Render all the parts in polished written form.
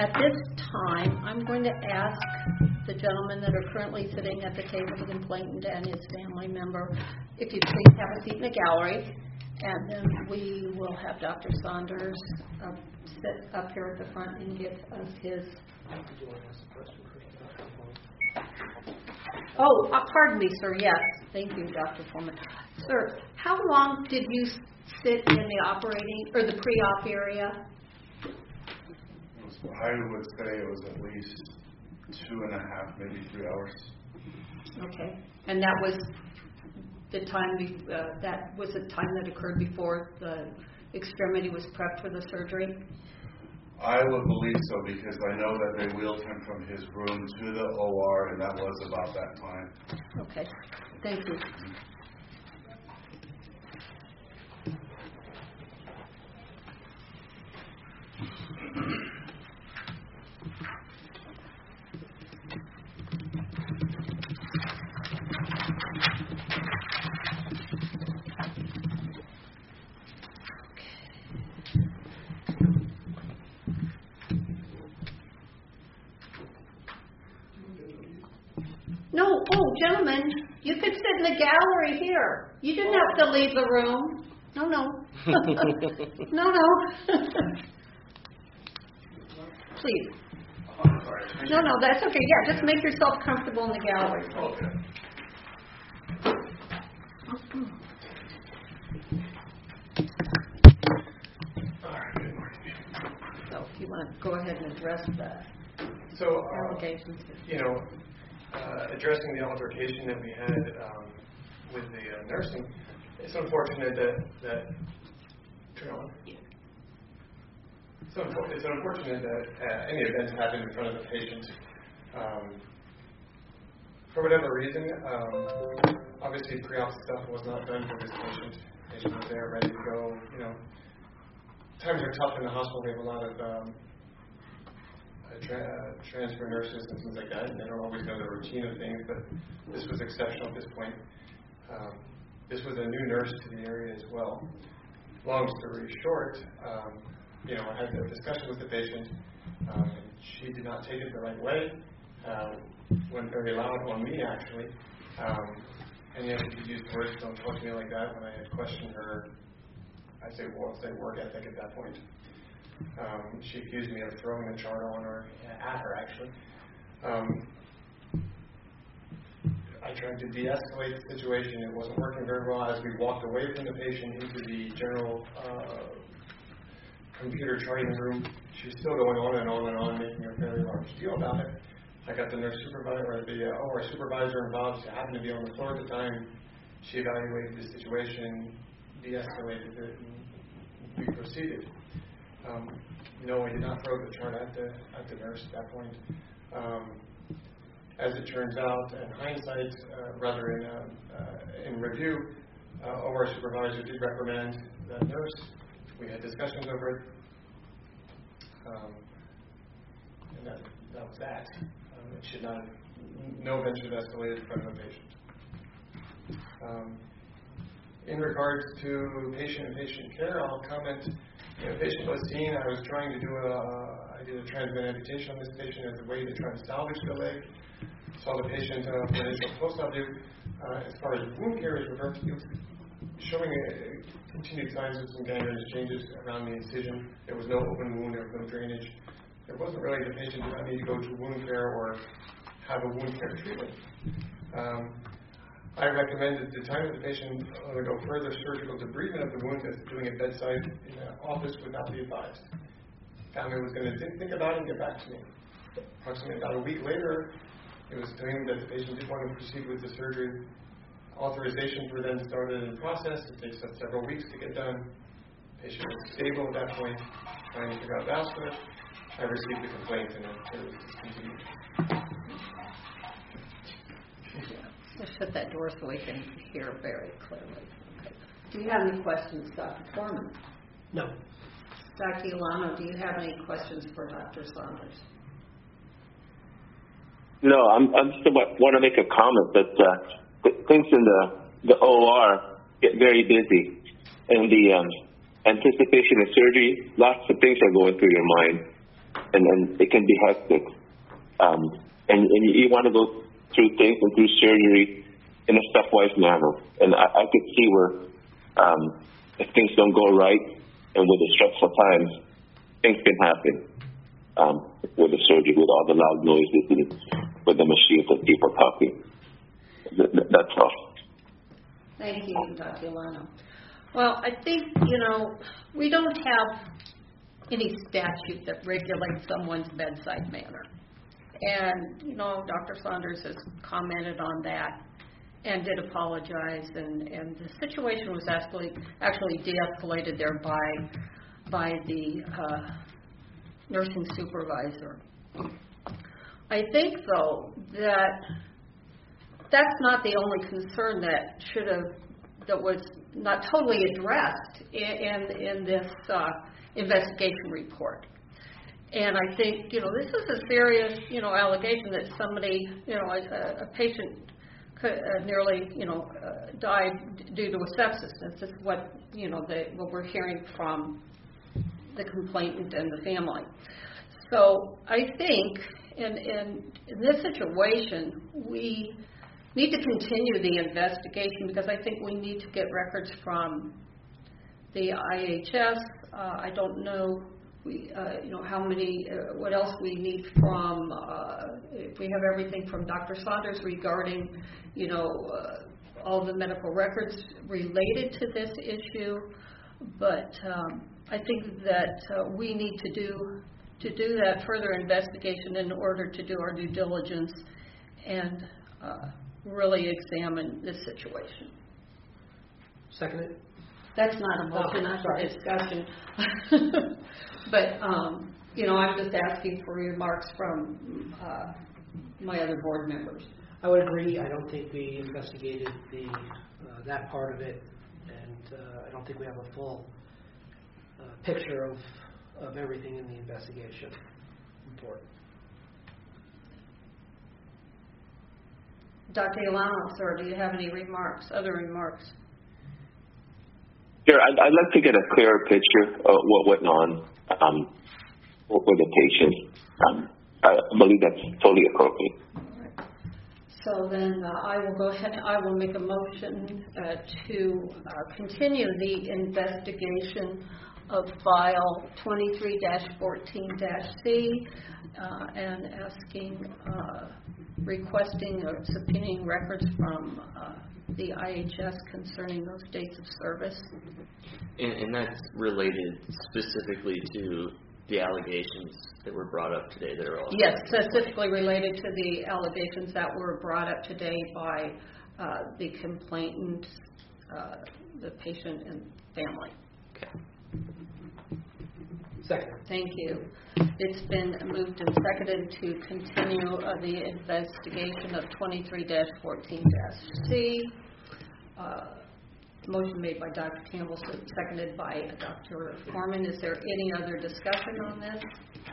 at this time, I'm going to ask the gentlemen that are currently sitting at the table, the complainant and his family member, if you please have a seat in the gallery, and then we will have Dr. Saunders sit up here at the front and give us his... Oh, pardon me, sir. Yes. Thank you, Dr. Foreman. Sir, how long did you sit in the operating or the pre-op area? I would say it was at least 2.5, maybe 3 hours. Okay. And that was the time that occurred before the extremity was prepped for the surgery? I would believe so, because I know that they wheeled him from his room to the OR, and that was about that time. Okay. Thank you. No, gentlemen, you could sit in the gallery here. You didn't have to leave the room. No. No. Please. No, that's okay. Yeah, just make yourself comfortable in the gallery. Okay. All right, good morning. So if you want to go ahead and address that. So, allegations. Addressing the altercation that we had with the nursing, it's unfortunate that turn on. It's unfortunate that any events happen in front of the patient. For whatever reason, obviously pre-op stuff was not done for this patient. The patient was there, ready to go. Times are tough in the hospital. We have a lot of transfer nurses and things like that, and they don't always know the routine of things, but this was exceptional at this point. This was a new nurse to the area as well. Long story short, I had the discussion with the patient. She did not take it the right way. Went very loud on me, actually. And yet she used words, don't talk to me like that. When I had questioned her, I'd say work ethic at that point. She accused me of throwing the chart on her, at her actually. I tried to de-escalate the situation. It wasn't working very well. As we walked away from the patient into the general computer charting room, she was still going on and on and on, making a fairly large deal about it. I got the nurse supervisor, or the OR supervisor involved, who happened to be on the floor at the time. She evaluated the situation, de-escalated it, and we proceeded. No, I did not throw the chart at the nurse at that point. As it turns out, in hindsight, in review, OR supervisor did reprimand that nurse. We had discussions over it, and that was that. It should not. No event should have escalated in front of a patient. In regards to patient and patient care, I'll comment. The patient was seen. I was trying to I did a transverse amputation on this patient as a way to try to salvage the leg. Saw the patient for initial post-op view. As far as wound care is showing continued signs of some gangrenous changes around the incision. There was no open wound. There was no drainage. There wasn't really the patient did not need to go to wound care or have a wound care treatment. I recommended at the time that the patient undergo further surgical debridement of the wound as doing it bedside in the office would not be advised. Family was going to think about it and get back to me. Approximately about a week later, it was claimed that the patient did want to proceed with the surgery. Authorizations were then started in process. It takes up several weeks to get done. The patient was stable at that point, trying to figure out vascular. I received the complaint and it was discontinued. Let's shut that door so we can hear very clearly. Okay. Do you have any questions, Dr. Foreman? No. Dr. Ilano, do you have any questions for Dr. Saunders? No, I just want to make a comment that things in the OR get very busy, and the anticipation of surgery, lots of things are going through your mind. and it can be hectic. And you want to go through things and through surgery in a stepwise manner. And I could see where if things don't go right and with the stressful times, things can happen with the surgery, with all the loud noises and with the machines and people talking. That's all. Thank you, Dr. Alano. Well, I think, we don't have any statute that regulates someone's bedside manner. And, Dr. Saunders has commented on that and did apologize, and the situation was actually de-escalated there by the nursing supervisor. I think, though, that's not the only concern that was not totally addressed in this investigation report. And I think, this is a serious, allegation that somebody, a patient nearly, died due to a sepsis. This is what, what we're hearing from the complainant and the family. So I think in this situation, we need to continue the investigation because I think we need to get records from the IHS. I don't know, how many, what else we need from, if we have everything from Dr. Saunders regarding, all the medical records related to this issue. But I think that we need to do that further investigation in order to do our due diligence and really examine this situation. Second. That's not a motion, that's a discussion. But, I'm just asking for remarks from my other board members. I would agree. I don't think we investigated that part of it, and I don't think we have a full picture of everything in the investigation report. Dr. Alano, sir, do you have any other remarks? Sure, I'd like to get a clearer picture of what went on with the patient. I believe that's totally appropriate. All right. So then I will go ahead and I will make a motion to continue the investigation of file 23-14-C and requesting or subpoenaing records from the IHS concerning those dates of service. And that's related specifically to the allegations that were brought up today that are also... Yes, specifically related to the allegations that were brought up today by the complainant, the patient and family. Okay. Second. Thank you. It's been moved and seconded to continue the investigation of 23-14-C. Motion made by Dr. Campbell, seconded by Dr. Foreman. Is there any other discussion on this?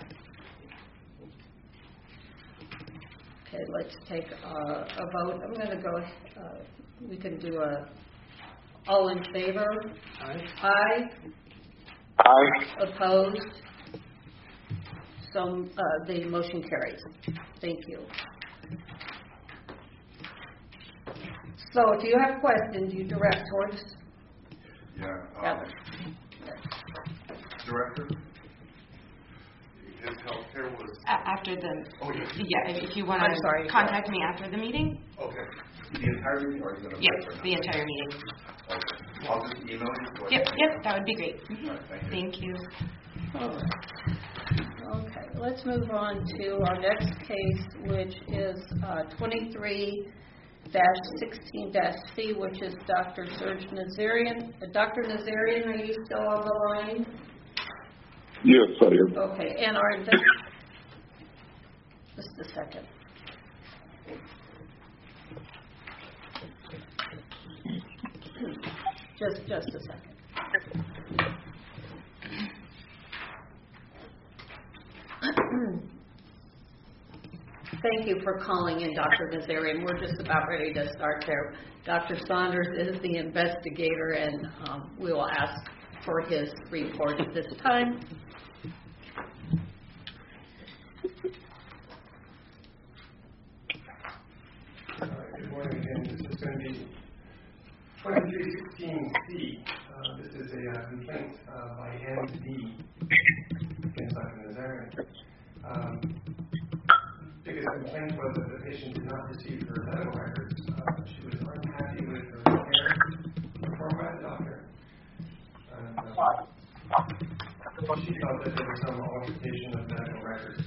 Okay, let's take a vote. I'm going to go, we can do all in favor? Aye. Aye. Aye. Opposed? So the motion carries. Thank you. So if you have questions, you direct towards Heather. Director, his healthcare was... After the... Oh, yes. Yeah, if you want to contact me after the meeting. Okay. The entire meeting, or are you going to... Yep, the entire meeting. Okay. I'll just email you. Yep, that would be great. All right, Thank you. All right. Okay, let's move on to our next case, which is 23-16-C, which is Dr. Serge Nazarian. Dr. Nazarian, are you still on the line? Yes, I am. Okay, and our just a second. Just a second. Thank you for calling in, Dr. Nazarian. We're just about ready to start there. Dr. Saunders is the investigator, and we will ask for his report at this time. a complaint by MD against Dr. Nazarian. Biggest complaint was that the patient did not receive her medical records. She was unhappy with her care performed by the doctor. And, she felt that there was some altercation of medical records.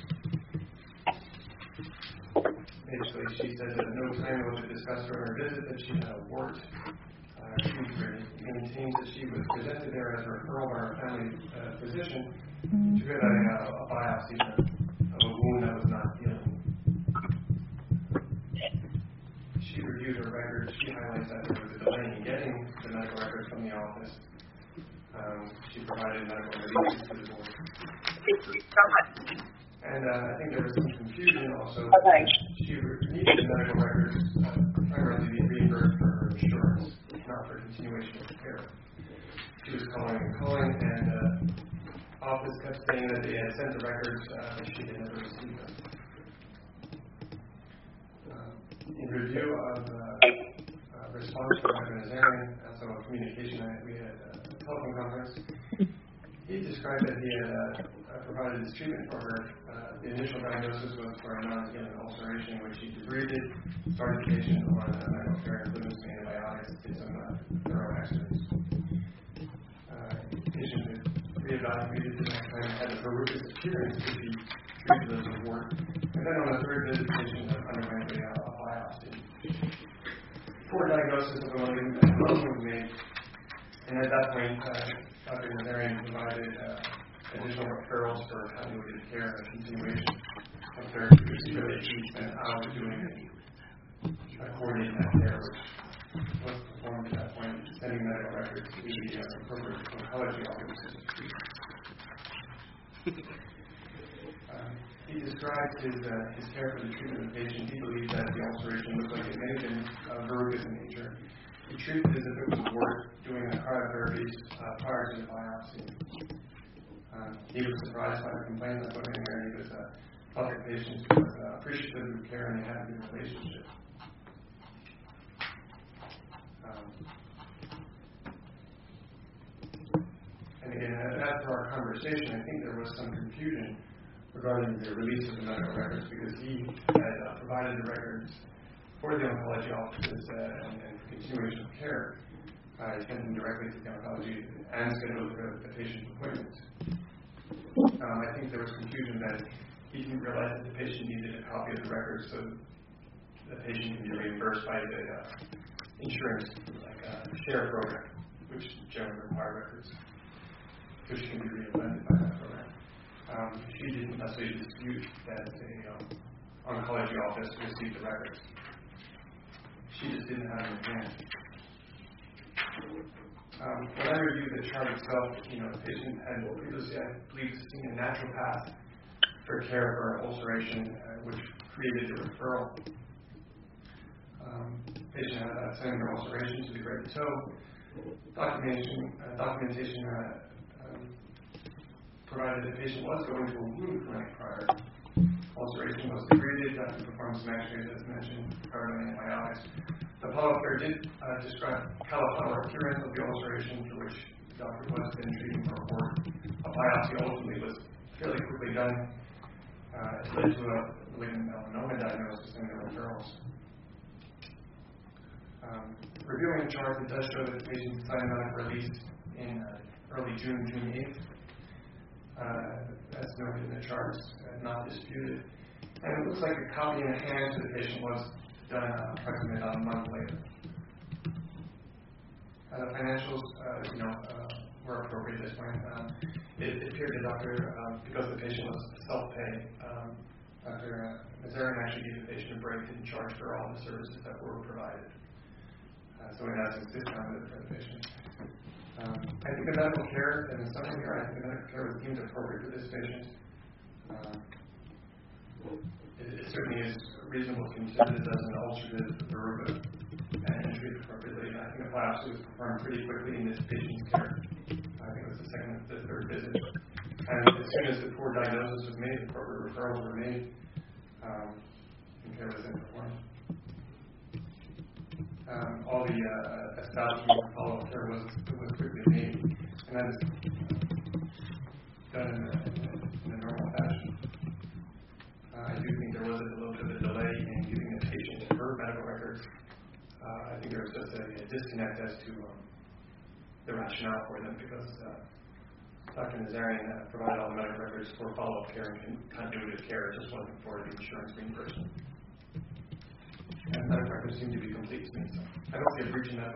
Basically, she said that at no time was it discussed during her visit that she had a wart. She maintains that she was presented there as a referral by her family physician to get a biopsy of a wound that was not healing. She reviewed her records. She highlights that there was a delay in getting the medical records from the office. She provided medical releases to the board. And I think there was some confusion also. She needed the medical records primarily to be reimbursed for her insurance, not for continuation of care. She was calling, and the office kept saying that they had sent the records, but she had never received them. In review of response from Dr. Nazarian, also a communication, we had a telephone conference. He described that he had provided this treatment for her. The initial diagnosis was for a non-healing ulceration, which he debrided, started the patient on medical care, including some antibiotics, did some thorough exercise. The patient was reevaluated the next time, had a verrucous appearance to be treated as a wart. And then on the third visit, the patient underwent a biopsy. Before diagnosis of the lung was made, and at that point, Dr. Nazarian provided additional referrals for palliative care and continuation of therapy. He spent hours doing coordinating that care, which was performed at that point, sending medical records to the appropriate oncology offices. He described his care for the treatment of the patient. He believed that the ulceration looked like it may have been verrucous in nature. He treated it as if it was a wart, doing cryotherapies prior to the biopsy. He was surprised by the complaints I put in there. He was a public patient who was appreciative of care, and they had a good relationship. And again, after our conversation, I think there was some confusion regarding the release of the medical records, because he had provided the records for the oncology offices and continuation of care. He sent them directly to the oncology and scheduled the patient's appointments. I think there was confusion that he didn't realize that the patient needed a copy of the records so the patient can be reimbursed by the insurance, like share program, which generally require records, which can be reimplemented by that program. She didn't necessarily dispute that the oncology office received the records. She just didn't have them in hand. When I reviewed the chart itself, the patient had previously, I believe, seen a natural path for care for ulceration, which created the referral. The patient had cellular ulceration to the great toe. Documentation provided the patient was going to a wound clinic prior. Ulceration was degraded, doctor performed some x-rays as mentioned, prior to antibiotics. The follow-up care did describe cauliflower appearance of the ulceration, for which the doctor was then treating for a wart. A biopsy ultimately was fairly quickly done. It led to a malignant melanoma diagnosis and the referrals. Reviewing the chart, it does show that the patient's cyanotic release in early June 8th. That's noted in the charts, not disputed. And it looks like a copy in the hands of the patient was done approximately about a month later. The financials, were appropriate at this point. It appeared the doctor, because the patient was self-pay, Dr. Nazarian actually gave the patient a break and charged for all the services that were provided. So it has a discounted for the patient. I think the medical care, and in summary here, I think the medical care was deemed appropriate for this patient. It certainly is reasonable to consider this as an ulcerative verruca and treated appropriately. I think a biopsy was performed pretty quickly in this patient's care. I think it was the second or the third visit. And as soon as the poor diagnosis was made, appropriate referrals were made, and care was then performed. All the establishment follow-up care was quickly made. and that is done in a normal fashion. I do think there was a little bit of a delay in giving the patient her medical records. I think there was just a disconnect as to the rationale for them, because Dr. Nazarian provided all the medical records for follow-up care and continuity of care. It just wasn't for the insurance reimbursement. And medical records seem to be complete to me, so I don't see a breach in that.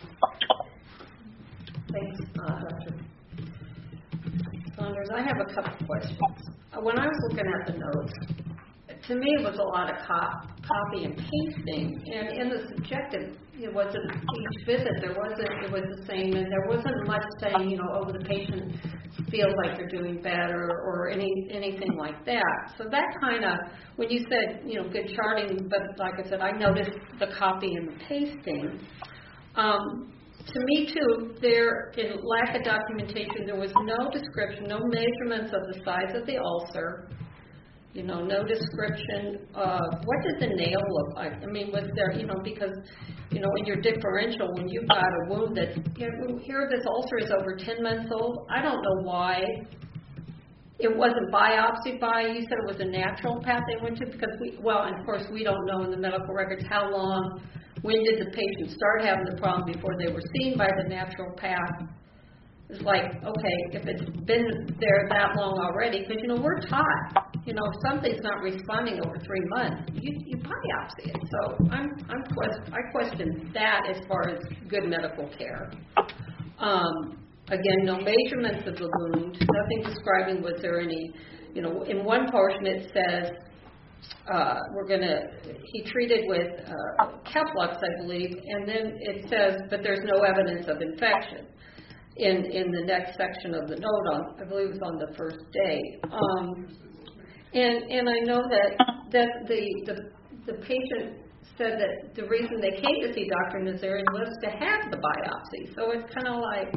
Thanks, Dr. Saunders. I have a couple questions. When I was looking at the notes, to me it was a lot of copy and pasting, and in the subjective, it wasn't each visit. It was the same, and there wasn't much saying, the patient feels like they're doing better or anything like that. So that kind of, when you said, good charting, but like I said, I noticed the copy and the pasting. To me, too, in lack of documentation, there was no description, no measurements of the size of the ulcer, no description of what did the nail look like. I mean, was there, because, in your differential, when you've got a wound that, here this ulcer is over 10 months old, I don't know why it wasn't biopsied by, you said it was a natural path they went to, because and of course we don't know in the medical records how long, when did the patient start having the problem before they were seen by the natural path. It's like, okay, if it's been there that long already, because, we're taught, if something's not responding over 3 months, you biopsy it. So I question that as far as good medical care. Again, no measurements of the wound, nothing describing was there any, in one portion it says, he treated with Keflux, I believe, and then it says, but there's no evidence of infection in the next section of the note, I believe it was on the first day. And I know that the patient said that the reason they came to see Dr. Nazarian was to have the biopsy. So it's kind of like,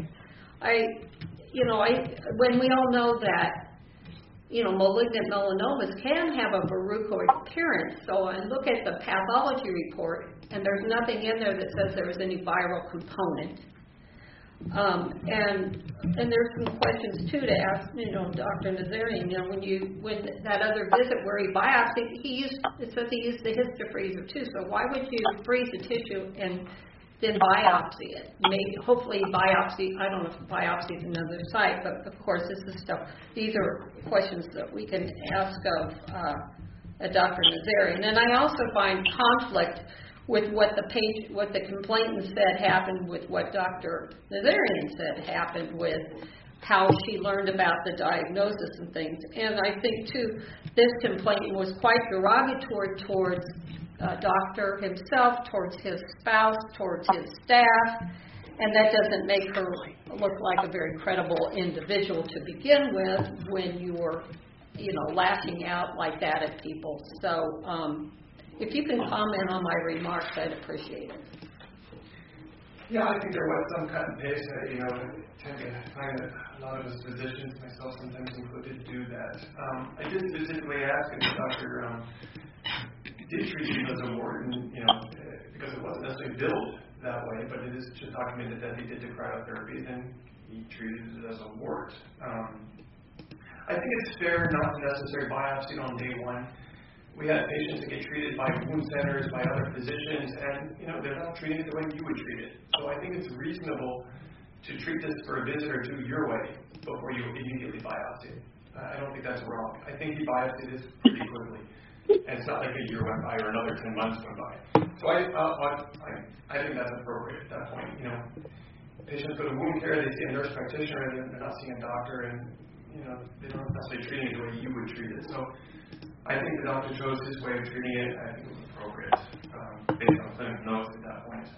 when we all know that, malignant melanomas can have a verrucoid appearance. So I look at the pathology report, and there's nothing in there that says there was any viral component. And there's some questions too to ask, Dr. Nazarian. When that other visit where he biopsied, it says he used the histofreezer too. So why would you freeze the tissue and then biopsy it? Hopefully biopsy, I don't know if biopsy is another site, but of course these are questions that we can ask of Dr. Nazarian. And I also find conflict with what the complainant said happened with what Dr. Nazarian said happened with how she learned about the diagnosis and things. And I think too, this complainant was quite derogatory towards doctor himself, towards his spouse, towards his staff, and that doesn't make her look like a very credible individual to begin with when you're, lashing out like that at people. So if you can comment on my remarks, I'd appreciate it. Yeah, I think there was some cut and paste. Tend to find that a lot of us physicians, myself sometimes included, do that. I did specifically ask if the doctor did treat you as a ward, because it wasn't necessarily billed that way, but it is just documented that he did the cryotherapy, and he treated it as a wart. I think it's fair not to necessarily biopsy on day one. We have patients that get treated by wound centers, by other physicians, and they're not treating it the way you would treat it. So I think it's reasonable to treat this for a visit or two your way before you immediately biopsy it. I don't think that's wrong. I think he biopsied this pretty quickly. And it's not like a year went by or another 10 months went by. So I think that's appropriate at that point. Patients go to wound care, they see a nurse practitioner, and they're not seeing a doctor, and they're not necessarily treating it the way you would treat it. So I think the doctor chose his way of treating it. I think it was appropriate based on clinical notes at that point.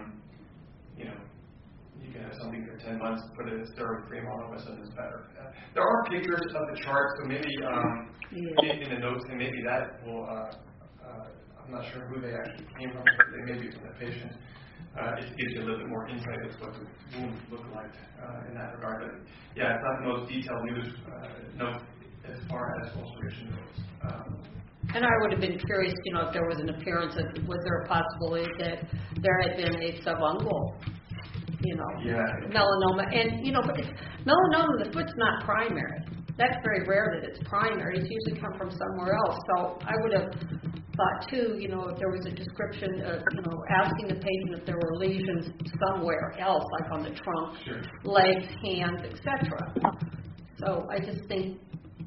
You can have something for 10 months, put a steroid cream on, all of a sudden it's better. There are pictures of the chart, so maybe in the notes, and maybe that will, I'm not sure who they actually came from, but they may be from the patient. It gives you a little bit more insight as to what the wound looked like in that regard. But yeah, it's not the most detailed news note as far as ulceration goes. And I would have been curious, if there was an appearance of, was there a possibility that there had been a subungual melanoma. And, but melanoma, the foot's not primary. That's very rare that it's primary. It's usually come from somewhere else. So I would have thought, too, if there was a description of, asking the patient if there were lesions somewhere else, like on the trunk, legs, hands, etc. So I just think,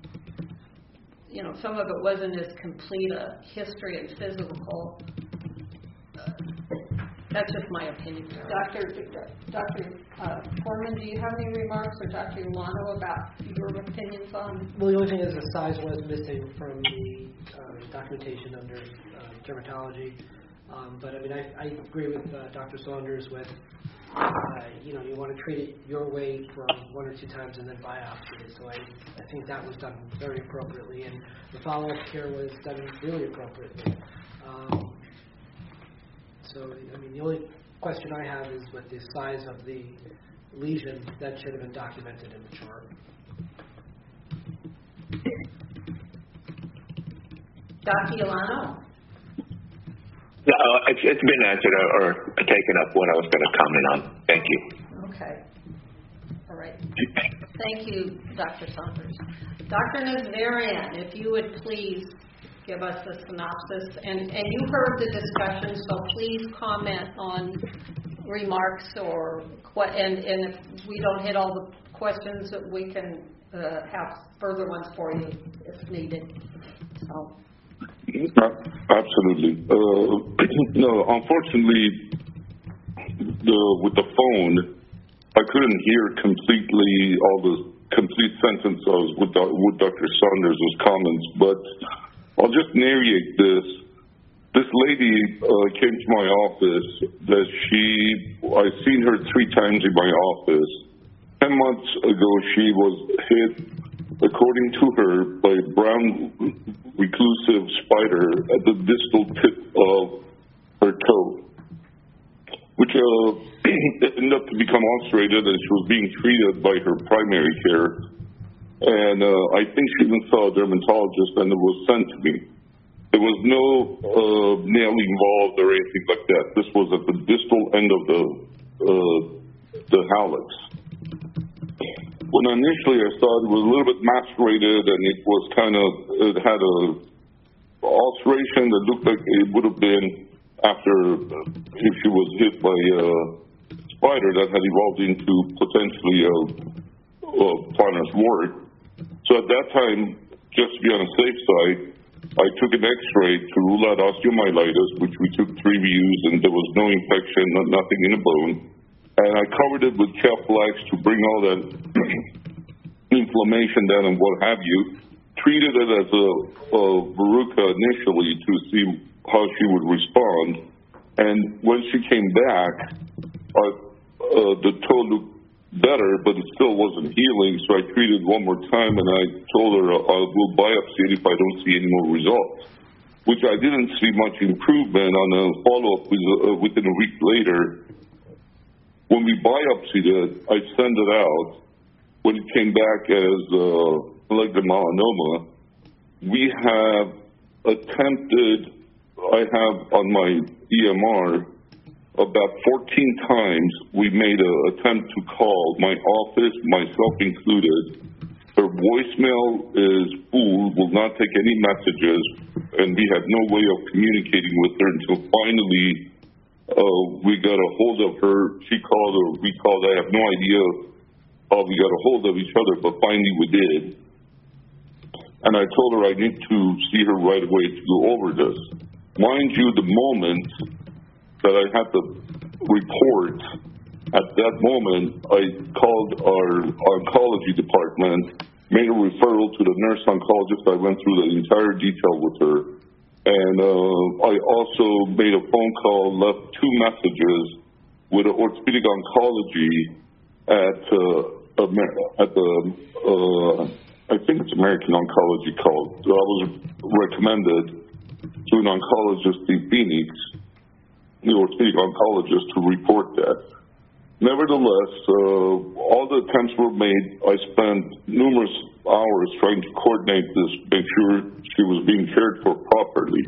some of it wasn't as complete a history and physical. That's just my opinion. Dr. Foreman, do you have any remarks, or Dr. Ulano, about your opinions on? Well, the only thing is the size was missing from the documentation under dermatology. But I agree with Dr. Saunders with, you want to treat it your way for 1 or 2 times and then biopsy it. So I think that was done very appropriately, and the follow-up care was done really appropriately. So, the only question I have is with the size of the lesion that should have been documented in the chart. Dr. Ulano? No, it's been answered or taken up what I was going to comment on. Thank you. Okay. All right. Thank you, Dr. Saunders. Dr. Nazarian, if you would please give us a synopsis. And you heard the discussion, so please comment on remarks and if we don't hit all the questions, that we can have further ones for you if needed. So. Absolutely. No, unfortunately, with the phone, I couldn't hear completely all the complete sentences with Dr. Saunders' comments, but I'll just narrate this. This lady came to my office. I've seen her 3 times in my office. 10 months ago, she was hit, according to her, by a brown reclusive spider at the distal tip of her toe, which ended up to become ulcerated, and she was being treated by her primary care. And I think she even saw a dermatologist, and it was sent to me. There was no nail involved or anything like that. This was at the distal end of the hallux. When initially I saw it was a little bit macerated, and it had a ulceration that looked like it would have been after if she was hit by a spider that had evolved into potentially a Planner's wart. So at that time, just to be on the safe side, I took an X-ray to rule out osteomyelitis, which we took 3 views, and there was no infection, nothing in the bone. And I covered it with Keflex to bring all that inflammation down and what have you. Treated it as a verruca initially to see how she would respond. And when she came back, the toe looked better, but it still wasn't healing, so I treated one more time, and I told her I will biopsy it if I don't see any more results, which I didn't see much improvement on a follow-up within a week later. When we biopsied it, I sent it out. When it came back as malignant melanoma, I have on my EMR about 14 times we made an attempt to call my office, myself included. Her voicemail is full, will not take any messages, and we had no way of communicating with her until finally we got a hold of her. She called or we called. I have no idea how we got a hold of each other, but finally we did. And I told her I need to see her right away to go over this. Mind you, the moment that I had the report, at that moment, I called our oncology department, made a referral to the nurse oncologist. I went through the entire detail with her. And I also made a phone call, left 2 messages with an orthopedic oncology I think it's American Oncology called. So I was recommended to an oncologist in Phoenix, the orthopedic oncologist, to report that. Nevertheless, all the attempts were made. I spent numerous hours trying to coordinate this, make sure she was being cared for properly.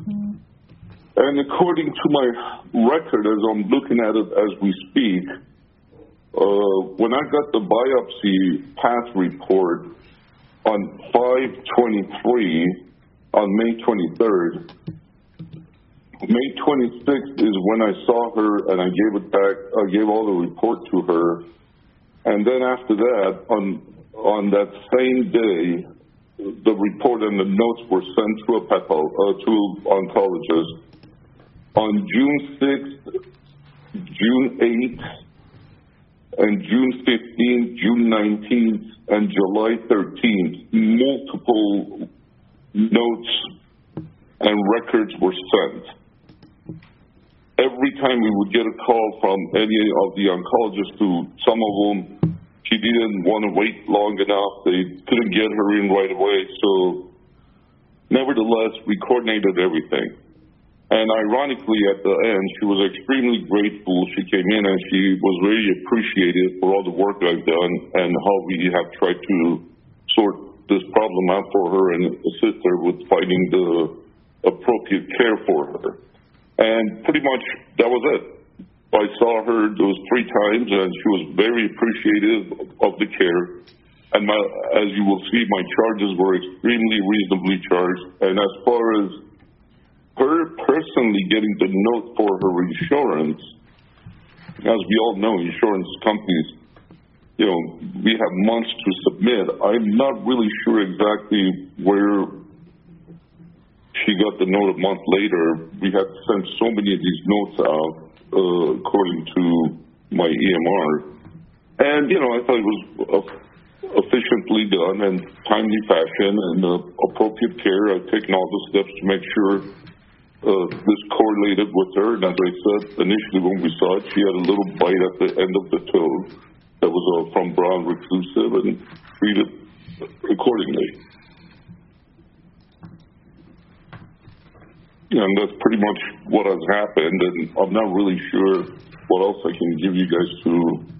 And according to my record, as I'm looking at it as we speak, when I got the biopsy path report on 5/23, on May 23rd, May 26th is when I saw her and I gave it back. I gave all the report to her, and then after that, on that same day, the report and the notes were sent to to oncologist. On June 6th, June 8th, and June 15th, June 19th, and July 13th, multiple notes and records were sent. Every time we would get a call from any of the oncologists, some of them, she didn't want to wait long enough. They couldn't get her in right away. So nevertheless, we coordinated everything. And ironically, at the end, she was extremely grateful. She came in and she was very appreciative for all the work I've done and how we have tried to sort this problem out for her and assist her with finding the appropriate care for her. And pretty much that was it. I saw her those 3 times and she was very appreciative of the care. And as you will see, my charges were extremely reasonably charged. And as far as her personally getting the note for her insurance, as we all know, insurance companies, we have months to submit. I'm not really sure exactly where she got the note a month later. We had sent so many of these notes out, according to my EMR. And, I thought it was efficiently done in timely fashion and appropriate care. I've taken all the steps to make sure this correlated with her. And as I said, initially when we saw it, she had a little bite at the end of the toe that was from brown reclusive and treated accordingly. And that's pretty much what has happened, and I'm not really sure what else I can give you guys to.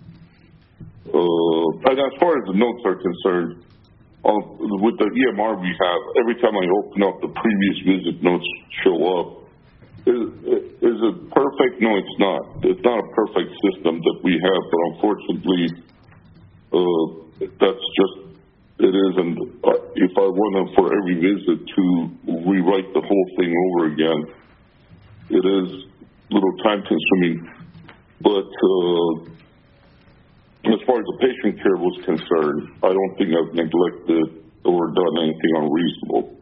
And as far as the notes are concerned, with the EMR we have, every time I open up, the previous visit notes show up. Is it perfect? No, it's not. It's not a perfect system that we have, but unfortunately, that's just it is. And if I wanted for every visit to rewrite the whole thing over again, it is a little time consuming. But as far as the patient care was concerned, I don't think I've neglected or done anything unreasonable.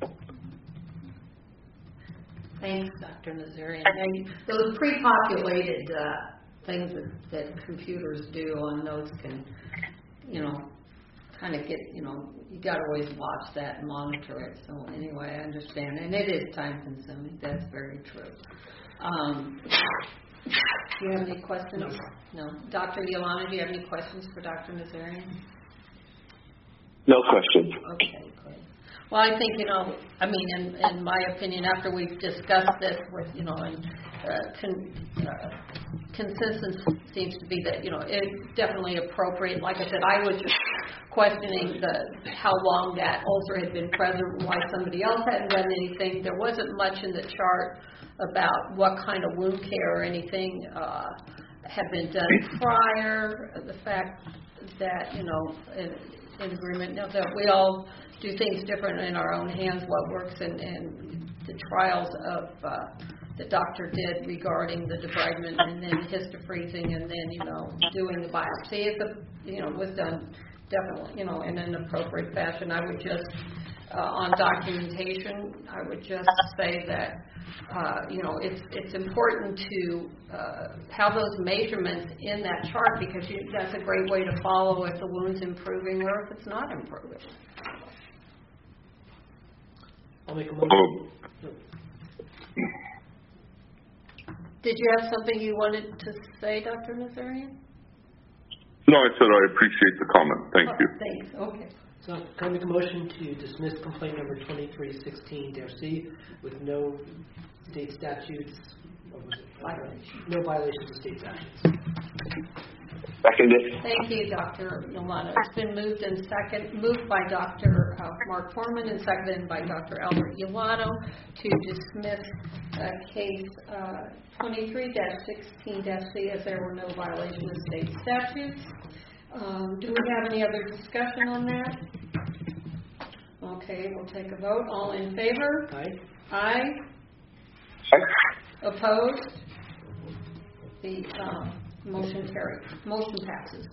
Thanks, Dr. Nazarian. And those pre-populated things that computers do on notes can, kind of get, you got to always watch that and monitor it. So anyway, I understand. And it is time consuming. That's very true. Do you have any questions? No. Dr. Yolanda, do you have any questions for Dr. Nazarian? No questions. Okay, great. Well, I think, in my opinion, after we've discussed this with, consensus seems to be that, it's definitely appropriate. Like I said, I was just questioning how long that ulcer had been present and why somebody else hadn't done anything. There wasn't much in the chart about what kind of wound care or anything had been done prior. The fact that, in agreement, that we all do things different in our own hands, what works, and the trials of the doctor did regarding the debridement and then histofreezing and then, doing the biopsy. It was done definitely, in an appropriate fashion. I would just, on documentation, I would just say that, it's important to have those measurements in that chart because that's a great way to follow if the wound's improving or if it's not improving. I'll make a motion. Did you have something you wanted to say, Dr. Nazarian? No, I said I appreciate the comment. Thank you. Thanks. Okay. So can I make a motion to dismiss complaint number 2316-C with no state statutes, or was it? No violations of state statutes. Seconded. Thank you, Dr. Yolanda. It's been moved by Dr. Mark Foreman and seconded by Dr. Albert Yolanda to dismiss case 23-16-C as there were no violation of state statutes. Do we have any other discussion on that? Okay, we'll take a vote. All in favor? Aye. Aye. Aye. Opposed? The motion carries. Motion passes.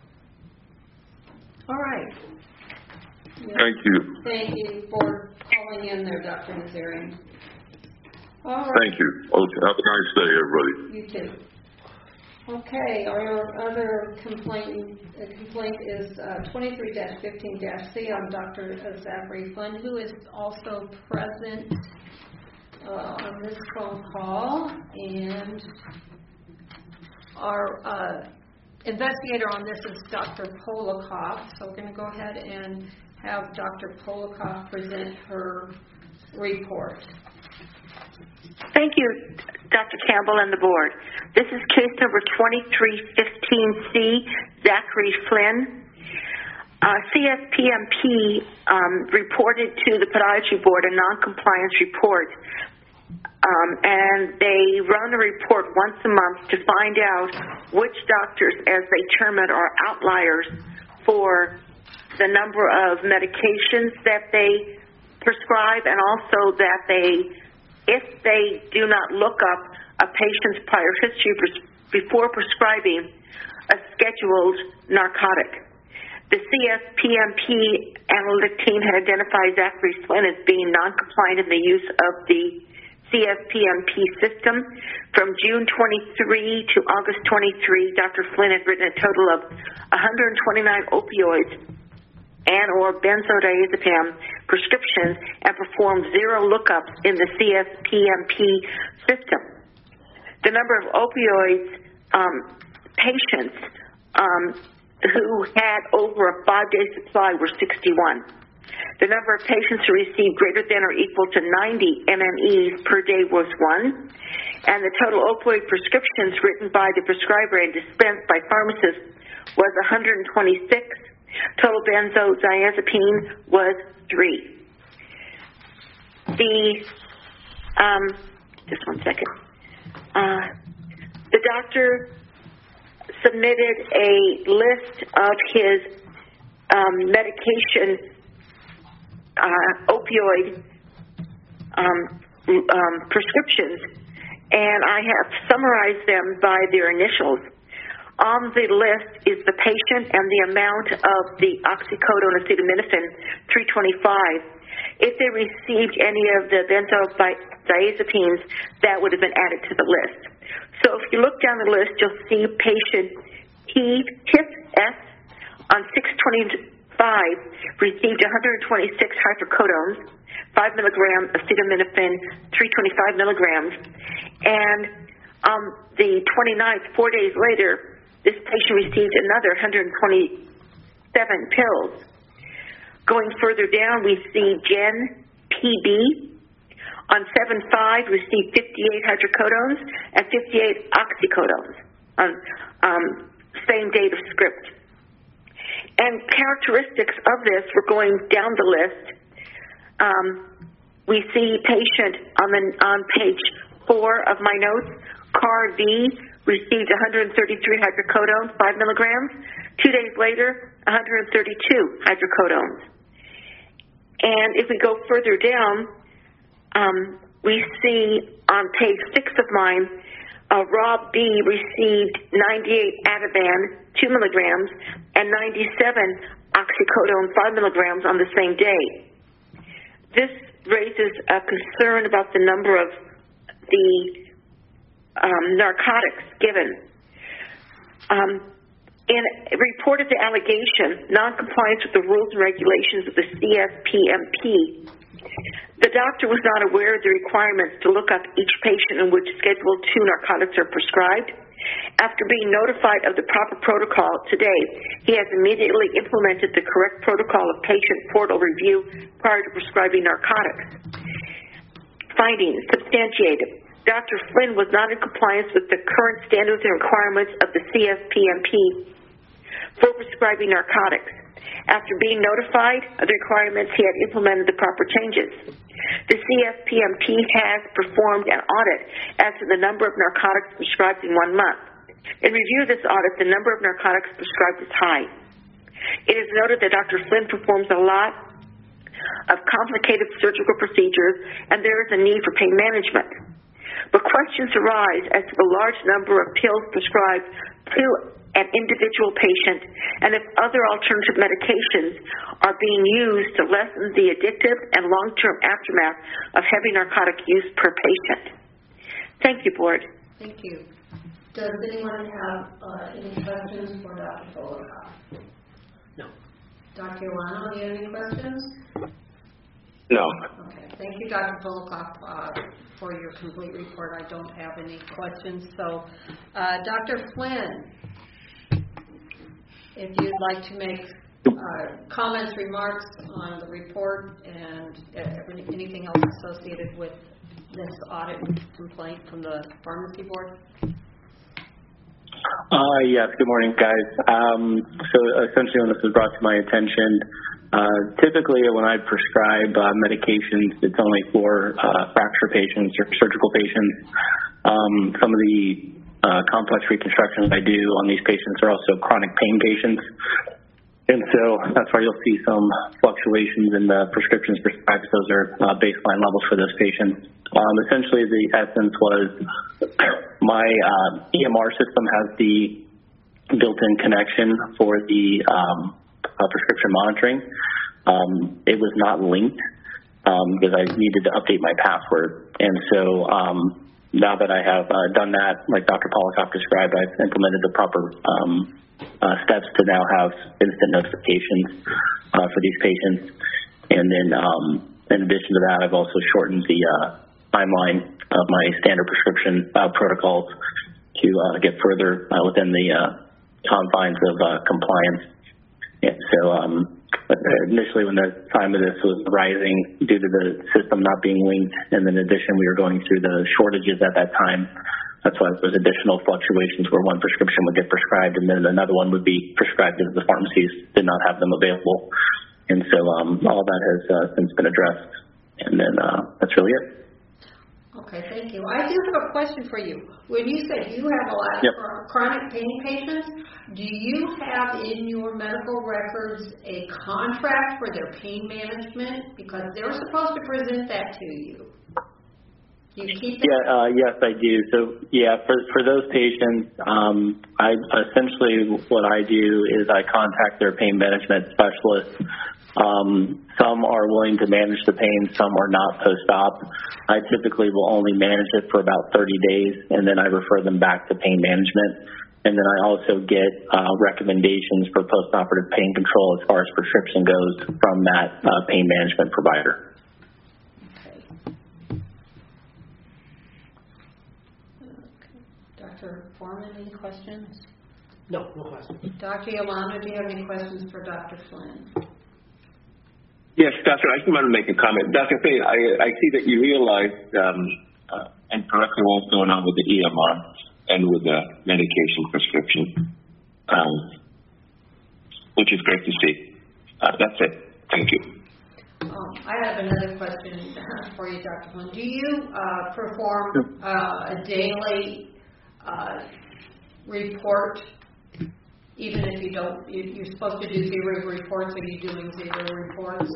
All right. Thank you. Thank you for calling in there, Dr. Nazarian. All right. Thank you. Okay. Have a nice day, everybody. You too. Okay, our other complaint is 23-15-C on Dr. Zachary Flynn, who is also present on this phone call, and our investigator on this is Dr. Polikoff, so we're going to go ahead and have Dr. Polikoff present her report. Thank you, Dr. Campbell and the board. This is case number 23-15-C, Zachary Flynn. CSPMP reported to the podiatry board a noncompliance report, and they run a report once a month to find out which doctors, as they term it, are outliers for the number of medications that they prescribe, and also that if they do not look up a patient's prior history before prescribing a scheduled narcotic. The CSPMP analytic team had identified Zachary Flynn as being non-compliant in the use of the CSPMP system. From June 23 to August 23, Dr. Flynn had written a total of 129 opioids and or benzodiazepam prescriptions and performed 0 lookups in the CSPMP system. The number of opioids patients who had over a 5-day supply were 61. The number of patients who received greater than or equal to 90 MMEs per day was 1. And the total opioid prescriptions written by the prescriber and dispensed by pharmacists was 126. Total benzodiazepine was 3. Just one second. The doctor submitted a list of his medication opioid prescriptions, and I have summarized them by their initials. On the list is the patient and the amount of the oxycodone acetaminophen 325. If they received any of the benzodiazepines, that would have been added to the list. So if you look down the list, you'll see patient TIP S on 625 received 126 hydrocodones, 5 milligrams acetaminophen, 325 milligrams, and on the 29th, 4 days later, this patient received another 127 pills. Going further down, we see Jen PB on 7/5 received 58 hydrocodones and 58 oxycodones on same date of script. And characteristics of this, we're going down the list. We see patient on page 4 of my notes, Car V, received 133 hydrocodones, 5 milligrams. 2 days later, 132 hydrocodones. And if we go further down, we see on page 6 of mine, Rob B received 98 Ativan, 2 milligrams, and 97 oxycodone, 5 milligrams on the same day. This raises a concern about the number of the narcotics given. In a report of the allegation, noncompliance with the rules and regulations of the CSPMP, the doctor was not aware of the requirements to look up each patient in which Schedule II narcotics are prescribed. After being notified of the proper protocol today, he has immediately implemented the correct protocol of patient portal review prior to prescribing narcotics. Findings substantiated. Dr. Flynn was not in compliance with the current standards and requirements of the CSPMP for prescribing narcotics. After being notified of the requirements, he had implemented the proper changes. The CFPMT has performed an audit as to the number of narcotics prescribed in 1 month. In review of this audit, the number of narcotics prescribed is high. It is noted that Dr. Flynn performs a lot of complicated surgical procedures, and there is a need for pain management. But questions arise as to the large number of pills prescribed to an individual patient and if other alternative medications are being used to lessen the addictive and long-term aftermath of heavy narcotic use per patient. Thank you, Board. Thank you. Does anyone have any questions for Dr. Follicoff? No. Dr. Iwano, do you have any questions? No. Okay. Thank you, Dr. Follicoff, for your complete report. I don't have any questions. So, Dr. Flynn, if you'd like to make comments, remarks on the report and anything else associated with this audit complaint from the Pharmacy Board. Yes, good morning, guys. So essentially when this was brought to my attention, typically when I prescribe medications, it's only for fracture patients or surgical patients. Some of the complex reconstructions I do on these patients are also chronic pain patients. And so that's why you'll see some fluctuations in the prescriptions prescribed. Those are baseline levels for those patients. Essentially, the essence was my EMR system has the built-in connection for the prescription monitoring. It was not linked because I needed to update my password. And so now that I have done that, like Dr. Follicoff described, I've implemented the proper steps to now have instant notifications for these patients. And then in addition to that, I've also shortened the timeline of my standard prescription protocols to get further within the confines of compliance. And so initially when the time of this was rising due to the system not being linked, and then in addition we were going through the shortages at that time, that's why there was additional fluctuations where one prescription would get prescribed and then another one would be prescribed if the pharmacies did not have them available. And so all of that has since been addressed. And then that's really it. Okay, thank you. I do have a question for you. When you say you have a lot of chronic pain patients, do you have in your medical records a contract for their pain management? Because they're supposed to present that to you. Do you keep it? Yes, I do. So, for those patients, I essentially what I do is I contact their pain management specialist. Some are willing to manage the pain, some are not post-op. I typically will only manage it for about 30 days, and then I refer them back to pain management. And then I also get recommendations for post-operative pain control as far as prescription goes from that pain management provider. Dr. Foreman, any questions? No questions. Dr. Iwano, do you have any questions for Dr. Flynn? Yes, Doctor, I just want to make a comment. Dr. Flynn, I see that you realized and correctly what's going on with the EMR and with the medication prescription, which is great to see. That's it. Thank you. I have another question for you, Dr. Flynn. Do you perform a daily report, even if you don't, you're supposed to do 0 reports, are you doing 0 reports?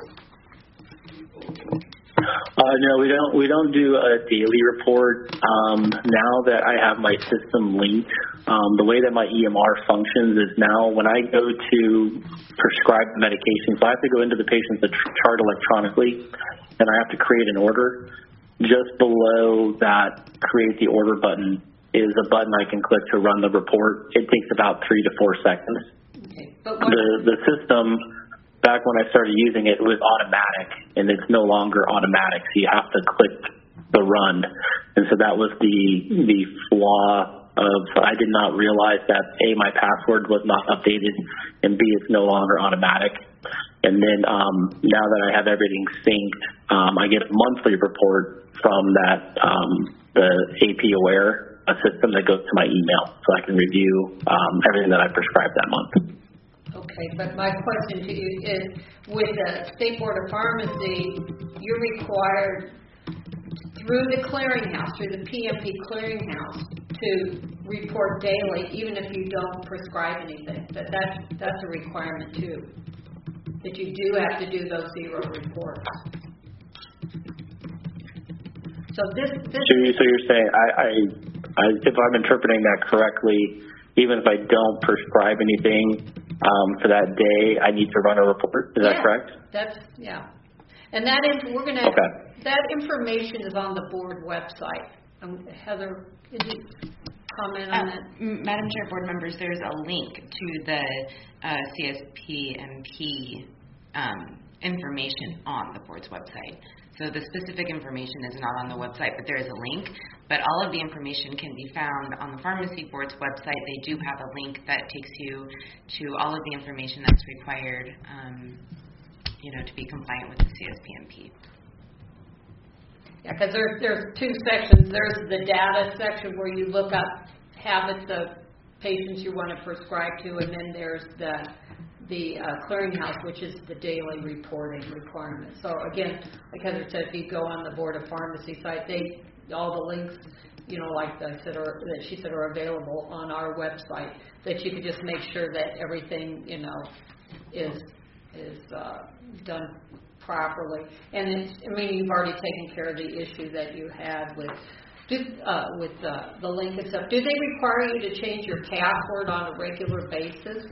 No, we don't do a daily report. Now that I have my system linked, the way that my EMR functions is now when I go to prescribe medications, I have to go into the patient's chart electronically, and I have to create an order. Just below that create the order button is a button I can click to run the report. It takes about 3 to 4 seconds. Okay. The system, back when I started using it, it was automatic, and it's no longer automatic, so you have to click the run. And so that was the flaw of, I did not realize that A, my password was not updated, and B, it's no longer automatic. And then now that I have everything synced, I get a monthly report from that, the AP Aware, a system that goes to my email, so I can review everything that I prescribed that month. Okay, but my question to you is, with the State Board of Pharmacy, you're required through the clearinghouse, through the PMP clearinghouse, to report daily, even if you don't prescribe anything. That's a requirement too, that you do have to do those 0 reports. So So you're saying, if I'm interpreting that correctly, even if I don't prescribe anything for that day, I need to run a report. Is that correct? And that is, we're going to. Okay. That information is on the board website. Heather, did you comment on that? Madam Chair, board members, there's a link to the CSPMP information on the board's website. So the specific information is not on the website, but there is a link. But all of the information can be found on the pharmacy board's website. They do have a link that takes you to all of the information that's required, to be compliant with the CSPMP. Yeah, because there's 2 sections. There's the data section where you look up habits of patients you want to prescribe to, and then there's the clearinghouse, which is the daily reporting requirement. So again, like Heather said, if you go on the Board of Pharmacy site, all the links, like she said, are available on our website. That you can just make sure that everything, is done properly. And you've already taken care of the issue that you had with the link and stuff. Do they require you to change your password on a regular basis?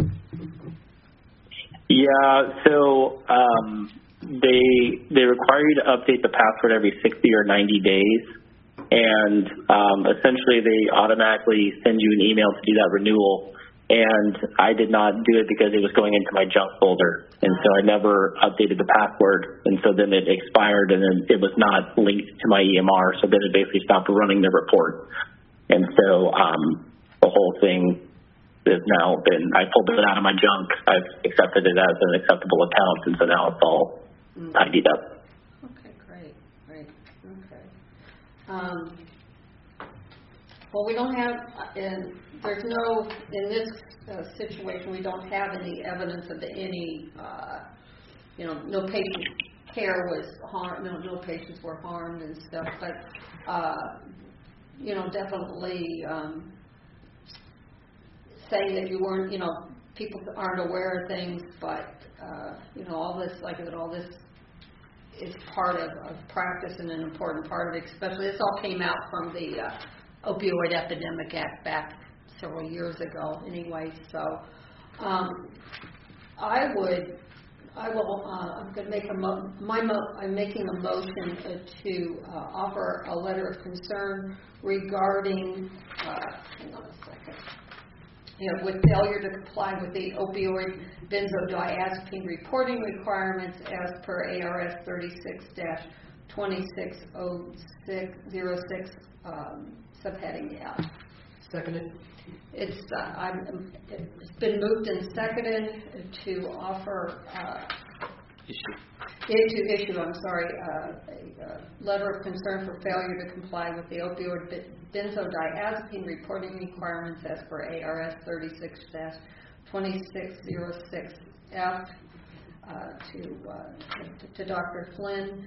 Yeah, so they require you to update the password every 60 or 90 days, and essentially they automatically send you an email to do that renewal, and I did not do it because it was going into my junk folder, and so I never updated the password, and so then it expired, and then it was not linked to my EMR, so then it basically stopped running the report, and so the whole thing has now been, I pulled it out of my junk, I've accepted it as an acceptable account, and so now it's all tidied up. Okay, great. Okay. Well, we don't have, in this situation, we don't have any evidence of any, no patient care was harmed, no patients were harmed and stuff, but, definitely, saying that you weren't, people aren't aware of things, but, all this, like I said, all this is part of practice and an important part of it, especially, this all came out from the Opioid Epidemic Act back several years ago anyway, so I'm going to make I'm making a motion to offer a letter of concern regarding, hang on a second, with failure to comply with the opioid benzodiazepine reporting requirements as per ARS 36-2606, subheading F. Seconded. It's been moved and seconded to offer to issue a letter of concern for failure to comply with the opioid benzodiazepine reporting requirements as per ARS 36-2606F to Dr. Flynn.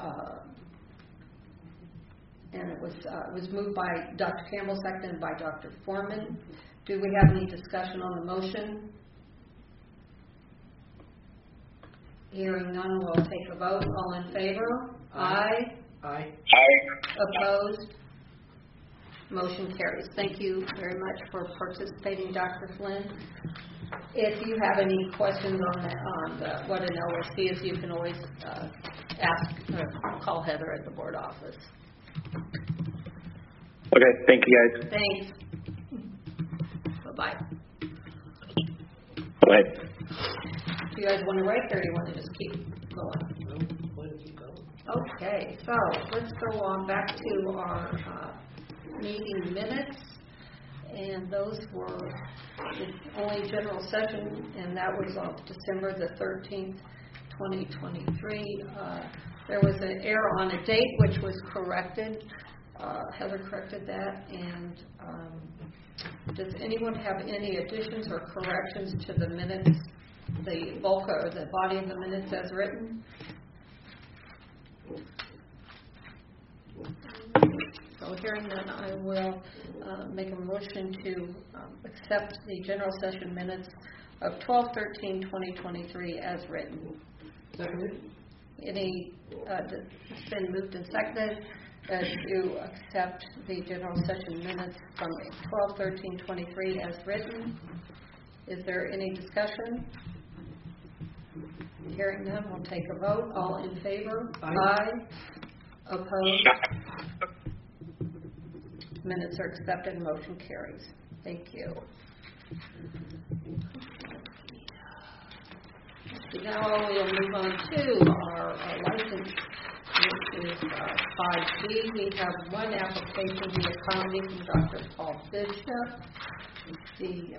And it was moved by Dr. Campbell, seconded by Dr. Foreman. Do we have any discussion on the motion? Hearing none, we'll take a vote. All in favor? Aye. Aye. Opposed? Motion carries. Thank you very much for participating, Dr. Flynn. If you have any questions on what an LOC is, you can always call Heather at the board office. Okay, thank you guys. Thanks. Bye-bye. Bye. Do you guys want to break, or do you want to just keep going? Okay, so let's go on back to our meeting minutes, and those were the only general session, and that was on December the 13th, 2023. There was an error on a date, which was corrected. Heather corrected that, and does anyone have any additions or corrections to the minutes the bulk or the body of the minutes as written? So hearing none, I will make a motion to accept the general session minutes of 12/13/2023 as written. Seconded? It's been moved and seconded to accept the general session minutes from 12/13/23 as written. Is there any discussion? Hearing none, we'll take a vote. All in favor? Aye. Opposed? Minutes are accepted. Motion carries. Thank you. So now we'll move on to our license, which is 5B. We have one application via comedy from Dr. Paul Bishop. The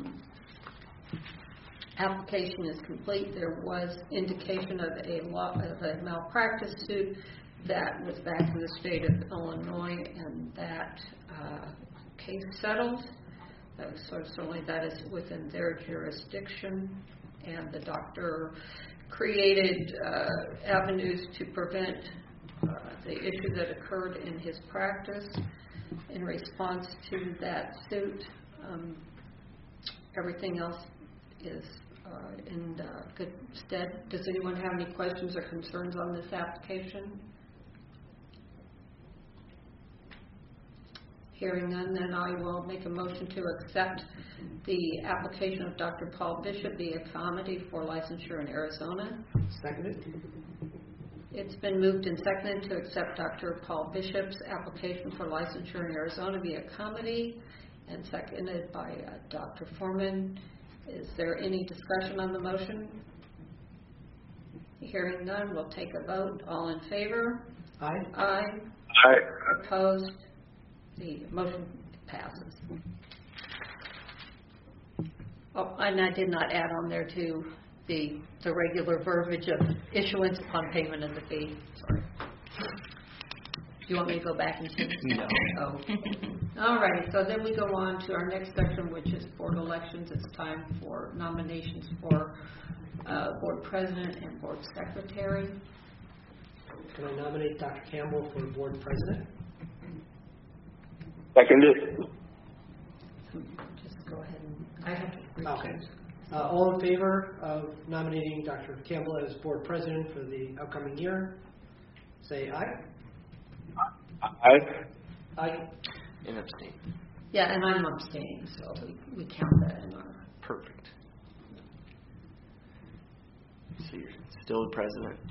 application is complete. There was indication of a malpractice suit that was back in the state of Illinois, and that case settled. So certainly that is within their jurisdiction, and the doctor created avenues to prevent the issue that occurred in his practice. In response to that suit, everything else is in good stead. Does anyone have any questions or concerns on this application? Hearing none, then I will make a motion to accept the application of Dr. Paul Bishop via comedy for licensure in Arizona. Seconded? It's been moved and seconded to accept Dr. Paul Bishop's application for licensure in Arizona via comedy, and seconded by Dr. Foreman. Is there any discussion on the motion? Hearing none, we'll take a vote. All in favor? Aye. Aye. Aye. Opposed? The motion passes. Oh, and I did not add on there to the regular verbiage of issuance upon payment of the fee. Sorry. Do you want me to go back and change? No. Oh. All right. So then we go on to our next section, which is board elections. It's time for nominations for board president and board secretary. Can I nominate Dr. Campbell for board president? Seconded. Just go ahead and I have to. Okay. All in favor of nominating Dr. Campbell as board president for the upcoming year, say aye. Aye. Aye. And abstain. Yeah, and I'm abstaining, so we count that in our. Perfect. So you're still the president.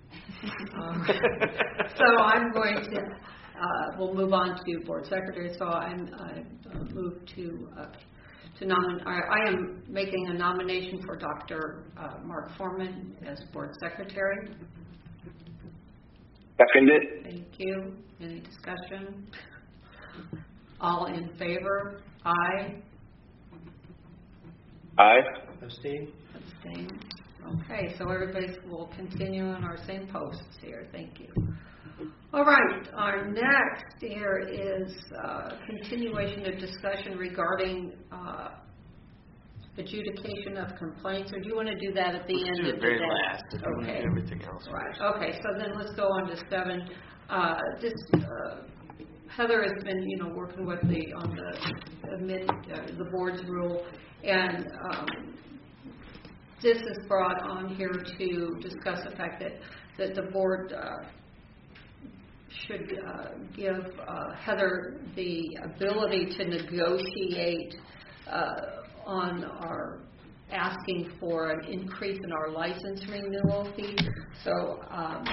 So I'm going to. We'll move on to board secretary. So I move to nominate. I am making a nomination for Dr. Mark Foreman as board secretary. Seconded. Thank you. Any discussion? All in favor? Aye. Aye. Abstain? Abstain. Okay, so everybody will continue on our same posts here. Thank you. All right, our next here is continuation of discussion regarding adjudication of complaints. Or do you want to do that at the Let's end do of it the very day? last. If we Okay. do everything else. Right. Okay. So then let's go on to 7. Heather has been, working with the board's rule, and this is brought on here to discuss the fact that the board should give Heather the ability to negotiate on our asking for an increase in our license renewal fee. So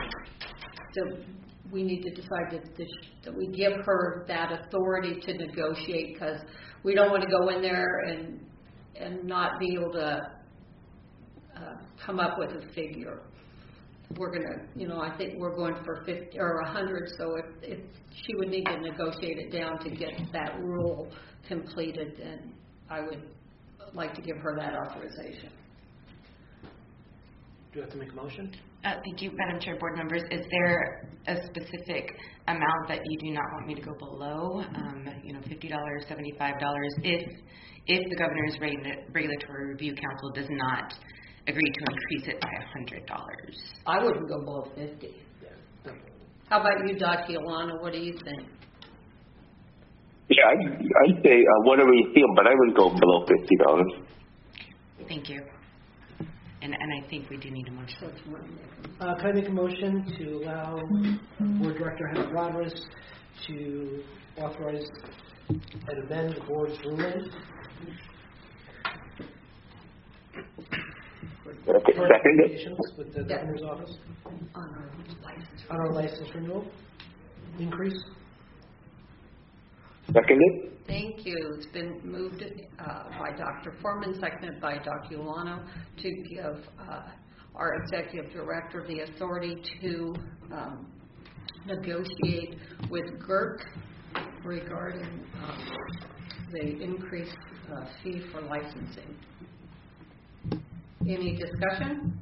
we need to decide that we give her that authority to negotiate, because we don't want to go in there and not be able to come up with a figure. We're going to, I think we're going for 50 or 100, so if she would need to negotiate it down to get that rule completed, then I would like to give her that authorization. Do you have to make a motion? Thank you, Madam Chair, board members. Is there a specific amount that you do not want me to go below? $50, $75. If the Governor's Regulatory Review Council does not agreed to increase it by $100. I wouldn't go below 50. Yeah. How about you, Dr. Yolanda? What do you think? Yeah, I'd say whatever you feel, but I wouldn't go below $50. Thank you. And I think we do need a motion. Can I make a motion to allow Board Director Heather Rodriguez to authorize and amend the board's ruling? Okay, For second. applications with the governor's office on our license renewal increase. Seconded. Thank you. It's been moved by Dr. Foreman, seconded by Dr. Ulano, to give our executive director the authority to negotiate with GERC regarding the increased fee for licensing. Any discussion?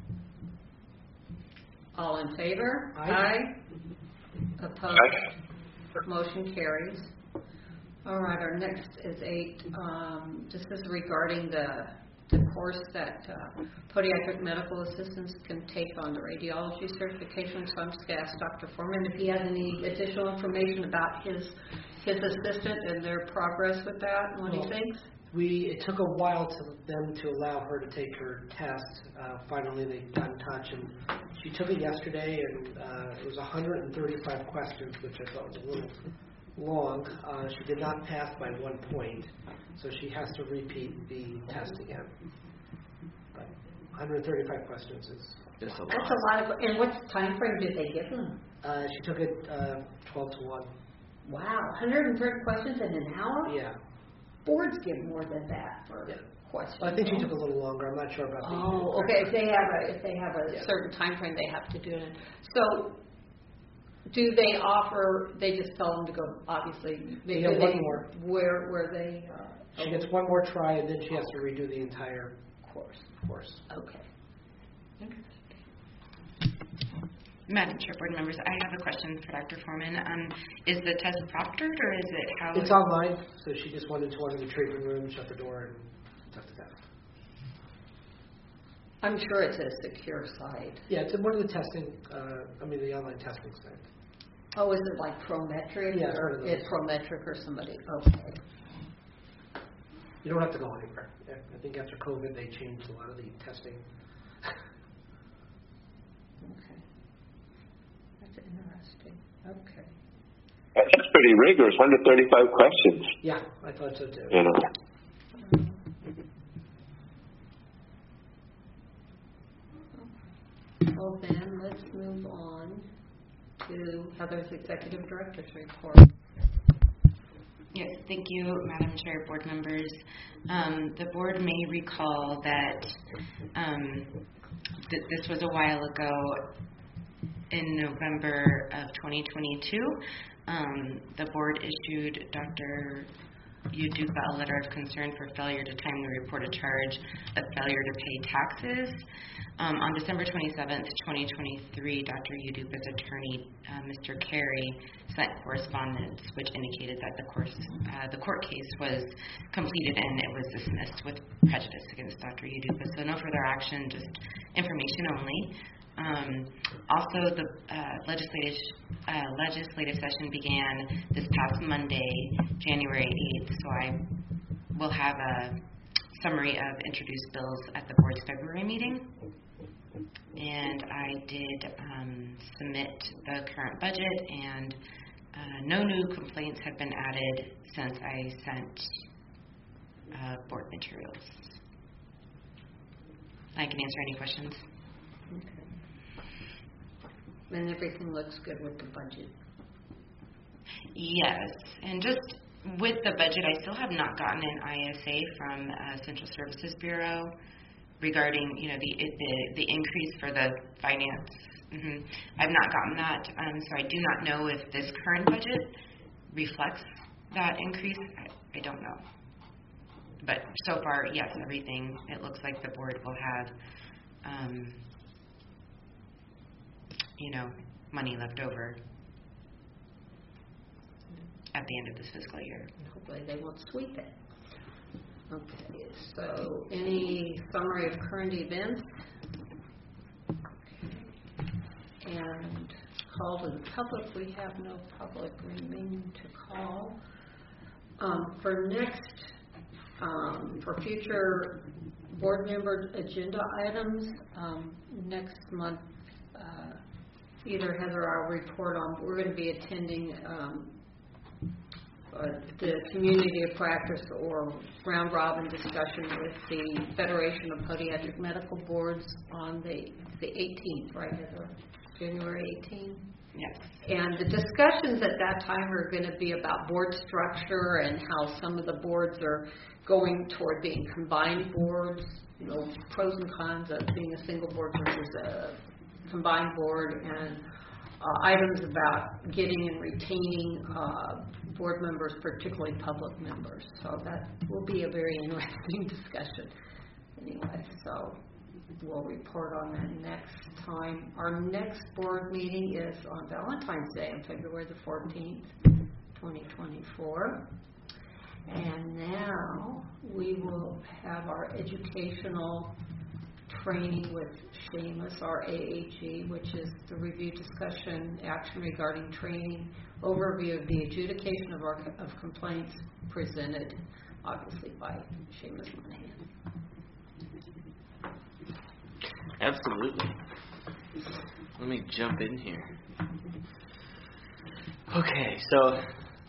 All in favor? Aye. Opposed? Aye. Motion carries. All right, our next is 8. This is regarding the course that podiatric medical assistants can take on the radiology certification. So I'm just going to ask Dr. Foreman if he has any additional information about his assistant and their progress with that and what he thinks. It took a while to them to allow her to take her test. Finally, they got in touch, and she took it yesterday, and it was 135 questions, which I thought was a little long. She did not pass by 1 point, so she has to repeat the test again. But 135 questions is... That's a lot of... And what time frame did they give them? She took it 12 to 1. Wow, 130 questions in an hour? Yeah. Boards give more than that for questions. I think she took a little longer. I'm not sure about the... Oh, okay. If they have a certain time frame, they have to do it. So, do they offer? They just tell them to go. Obviously, they get one more. Where they? She gets one more try, and then she has to redo the entire course. Okay. Madam Chair, board members, I have a question for Dr. Foreman. Is the test proctored, or is it how? It's online, so she just went into one of the treatment rooms, shut the door, and took the test. I'm sure it's a secure site. Yeah, it's one of the testing. The online testing site. Oh, is it like Prometric? Yeah, or it's Prometric or somebody. Okay. You don't have to go anywhere. I think after COVID, they changed a lot of the testing. Okay. That's interesting. Okay. That's pretty rigorous. 135 questions. Yeah, I thought so too. You know. Well, then let's move on to Heather's Executive Director's report. Yes, thank you, Madam Chair, board members. The board may recall that this was a while ago in November of 2022. The board issued Dr. Udupa a letter of concern for failure to timely report a charge of failure to pay taxes. On December 27th, 2023, Dr. Udupa's attorney, Mr. Carey, sent correspondence which indicated that the court case was completed and it was dismissed with prejudice against Dr. Udupa. So no further action, just information only. Also, the legislative session began this past Monday, January 8th, so I will have a summary of introduced bills at the board's February meeting. And I did submit the current budget, and no new complaints have been added since I sent board materials. I can answer any questions. Okay. And everything looks good with the budget. Yes, and just with the budget, I still have not gotten an ISA from Central Services Bureau regarding, the increase for the finance. I've not gotten that, so I do not know if this current budget reflects that increase. I don't know. But so far, yes, everything, it looks like the board will have, money left over at the end of this fiscal year. Hopefully they won't sweep it. Okay, so any summary of current events? And call to the public, we have no public remaining to call. For future board member agenda items, next month, either Heather or I'll report on, we're going to be attending the community of practice or round robin discussion with the Federation of Podiatric Medical Boards on the 18th, right, Heather? January 18th? Yes. And the discussions at that time are going to be about board structure and how some of the boards are going toward being combined boards, pros and cons of being a single board versus a combined board, and items about getting and retaining board members, particularly public members. So that will be a very interesting discussion. Anyway, so we'll report on that next time. Our next board meeting is on Valentine's Day on February the 14th, 2024. And now we will have our educational training with Seamus, our AAG, which is the review, discussion, action regarding training, overview of the adjudication of complaints presented, obviously, by Seamus Monahan. Absolutely. Let me jump in here. Okay, so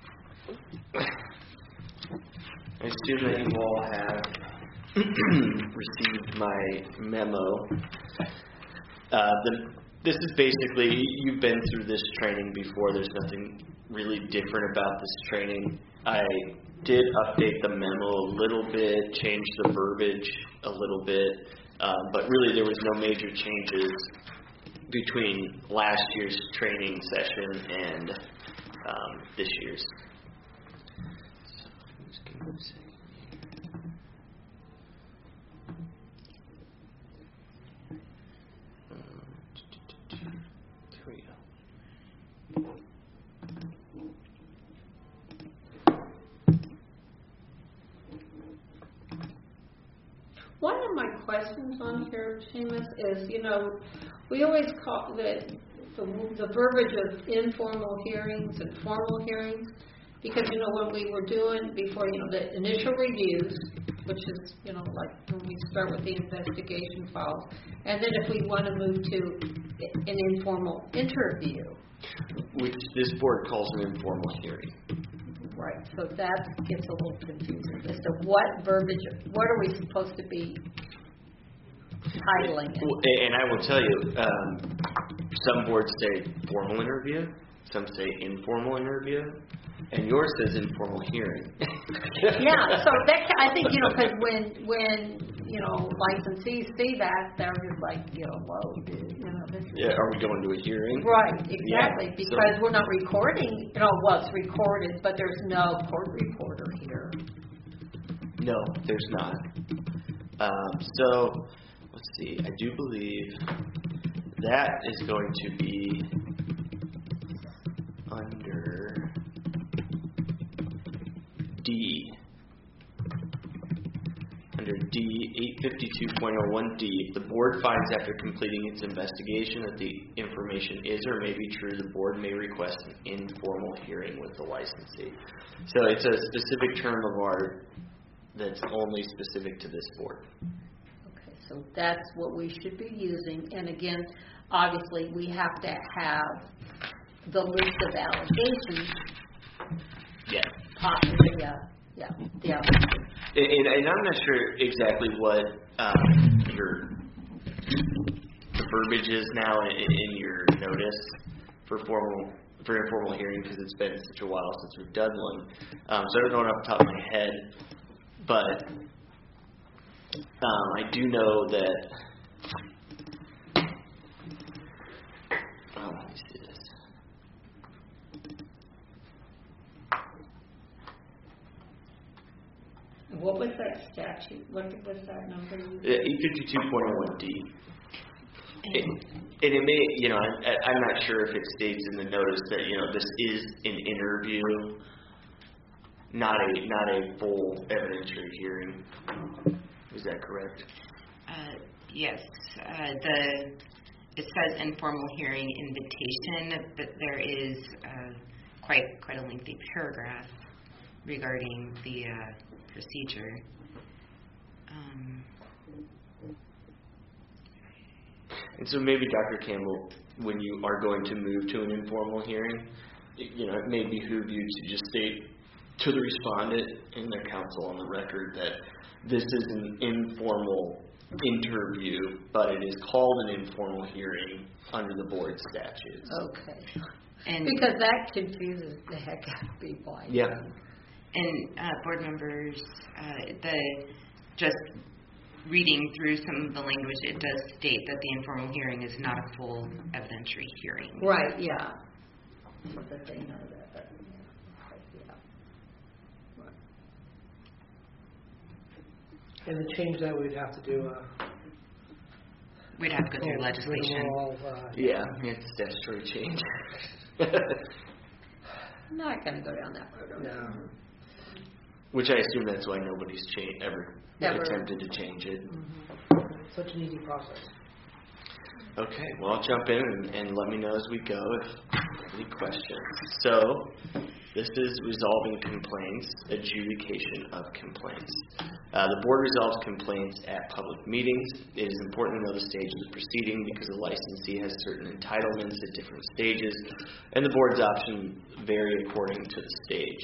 I assume that you all have received my memo. This is basically, you've been through this training before. There's nothing really different about this training. I did update the memo a little bit, changed the verbiage a little bit, but really there was no major changes between last year's training session and this year's. So, just give me a second. One of my questions on here, Seamus, is, we always call the verbiage of informal hearings and formal hearings, because, when we were doing before, the initial reviews, which is, like when we start with the investigation files, and then if we want to move to an informal interview. Which this board calls an informal hearing. Right, so that gets a little confusing as to what verbiage, what are we supposed to be titling it? And I will tell you, some boards say formal interview, some say informal interview, and yours says informal hearing. Yeah, so that, I think, because when licensees see that, they're just like, whoa, dude, this is... Yeah, are we going to a hearing? Right, exactly, Yeah, because we're not recording, well, it's recorded, but there's no court reporter here. No, there's not. So, let's see, I do believe that is going to be under D. Under D, 852.01D, if the board finds after completing its investigation that the information is or may be true, the board may request an informal hearing with the licensee. So it's a specific term of art that's only specific to this board. Okay, so that's what we should be using. And again, obviously, we have to have the list of allegations. Yeah. Possibly, yeah. And I'm not sure exactly what your the verbiage is now in your notice for informal hearing, because it's been such a while since we've done one. So I don't know it off the top of my head, but I do know that. Let me see this. What was that statute? What was that number? 852.01D. And it may, I'm not sure if it states in the notice that, this is an interview, not a full evidentiary hearing. Is that correct? Yes. it says informal hearing invitation, but there is quite a lengthy paragraph regarding the procedure. And so maybe, Dr. Campbell, when you are going to move to an informal hearing, it may behoove you to just state to the respondent and their counsel on the record that this is an informal interview, but it is called an informal hearing under the board statutes. Okay. And because that confuses the heck out of people. Yeah. And board members, just reading through some of the language, it does state that the informal hearing is not a full evidentiary hearing. Right, yeah. So that they know that. Yeah. And to change that, we'd have to do we'd have to go through legislation. Yeah, it's a statutory change. I'm not going to go down that road. No. Which I assume that's why nobody's ever attempted to change it. Mm-hmm. Such an easy process. Okay, well, I'll jump in and let me know as we go if any questions. So, this is resolving complaints, adjudication of complaints. The board resolves complaints at public meetings. It is important to know the stage of the proceeding because the licensee has certain entitlements at different stages, and the board's options vary according to the stage.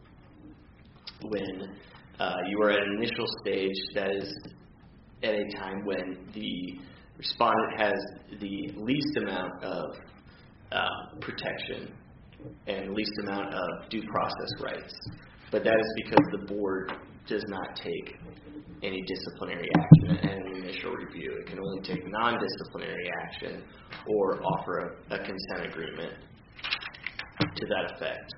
When you are at an initial stage, that is at a time when the respondent has the least amount of protection and least amount of due process rights. But that is because the board does not take any disciplinary action at an initial review. It can only take non-disciplinary action or offer a consent agreement to that effect.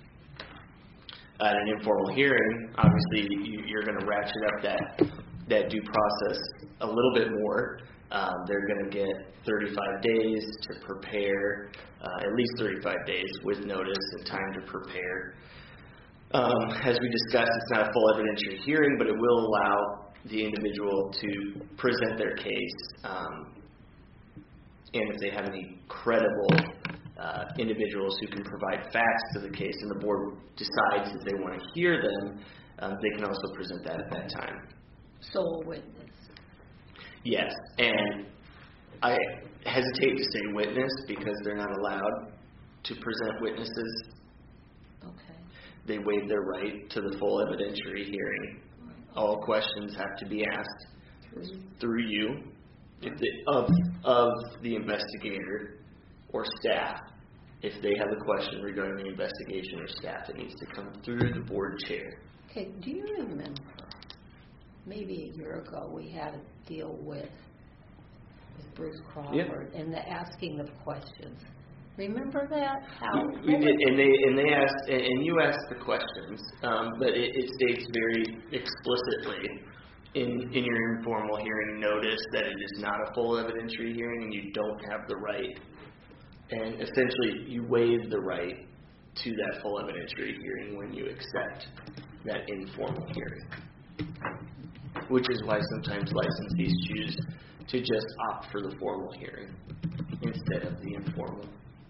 At an informal hearing, obviously you're going to ratchet up that due process a little bit more. They're going to get 35 days to prepare, at least 35 days with notice and time to prepare. As we discussed, it's not a full evidentiary hearing, but it will allow the individual to present their case, and if they have any credible individuals who can provide facts to the case, and the board decides that they want to hear them, they can also present that at that time. Sole witness. Yes, and I hesitate to say witness because they're not allowed to present witnesses. Okay. They waive their right to the full evidentiary hearing. All questions have to be asked through you of the investigator or staff. If they have a question regarding the investigation or staff, it needs to come through the board chair. Okay, do you remember, maybe a year ago, we had a deal with Bruce Crawford and the asking of questions. Remember that? We did, and they asked, and you asked the questions, but it states very explicitly in your informal hearing notice that it is not a full evidentiary hearing and you don't have the right. And essentially, you waive the right to that full evidentiary hearing when you accept that informal hearing. Which is why sometimes licensees choose to just opt for the formal hearing instead of the informal.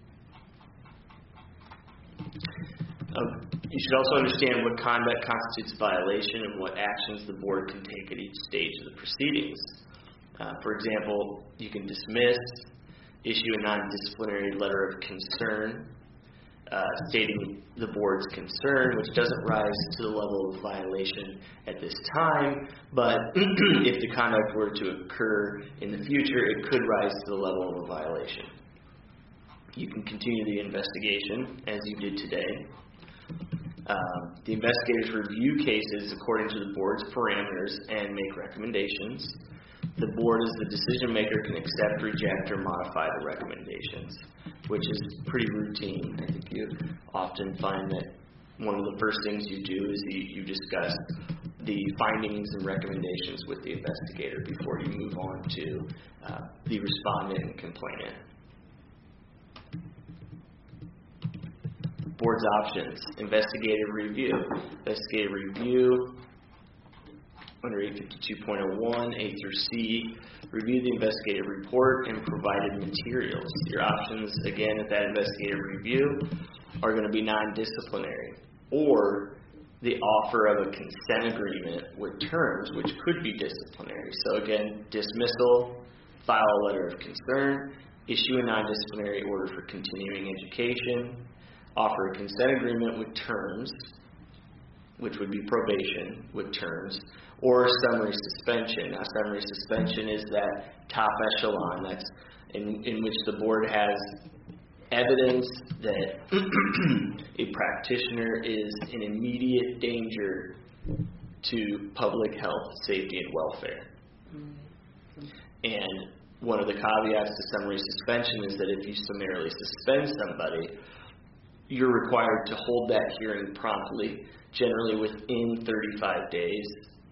You should also understand what conduct constitutes violation and what actions the board can take at each stage of the proceedings. For example, you can dismiss, issue a non-disciplinary letter of concern, stating the board's concern, which doesn't rise to the level of violation at this time, but if the conduct were to occur in the future, it could rise to the level of a violation. You can continue the investigation, as you did today. The investigators review cases according to the board's parameters and make recommendations. The board, as the decision maker, can accept, reject, or modify the recommendations, which is pretty routine. I think you often find that one of the first things you do is you discuss the findings and recommendations with the investigator before you move on to the respondent and complainant. Board's options: investigative review. Investigative review under 852.01, A through C, review the investigative report and provided materials. Your options, again, at that investigative review are going to be non-disciplinary, or the offer of a consent agreement with terms, which could be disciplinary. So again, dismissal, file a letter of concern, issue a non-disciplinary order for continuing education, offer a consent agreement with terms, which would be probation with terms, or summary suspension. Now, summary suspension is that top echelon that's in which the board has evidence that a practitioner is in immediate danger to public health, safety, and welfare. And one of the caveats to summary suspension is that if you summarily suspend somebody, you're required to hold that hearing promptly, generally within 35 days,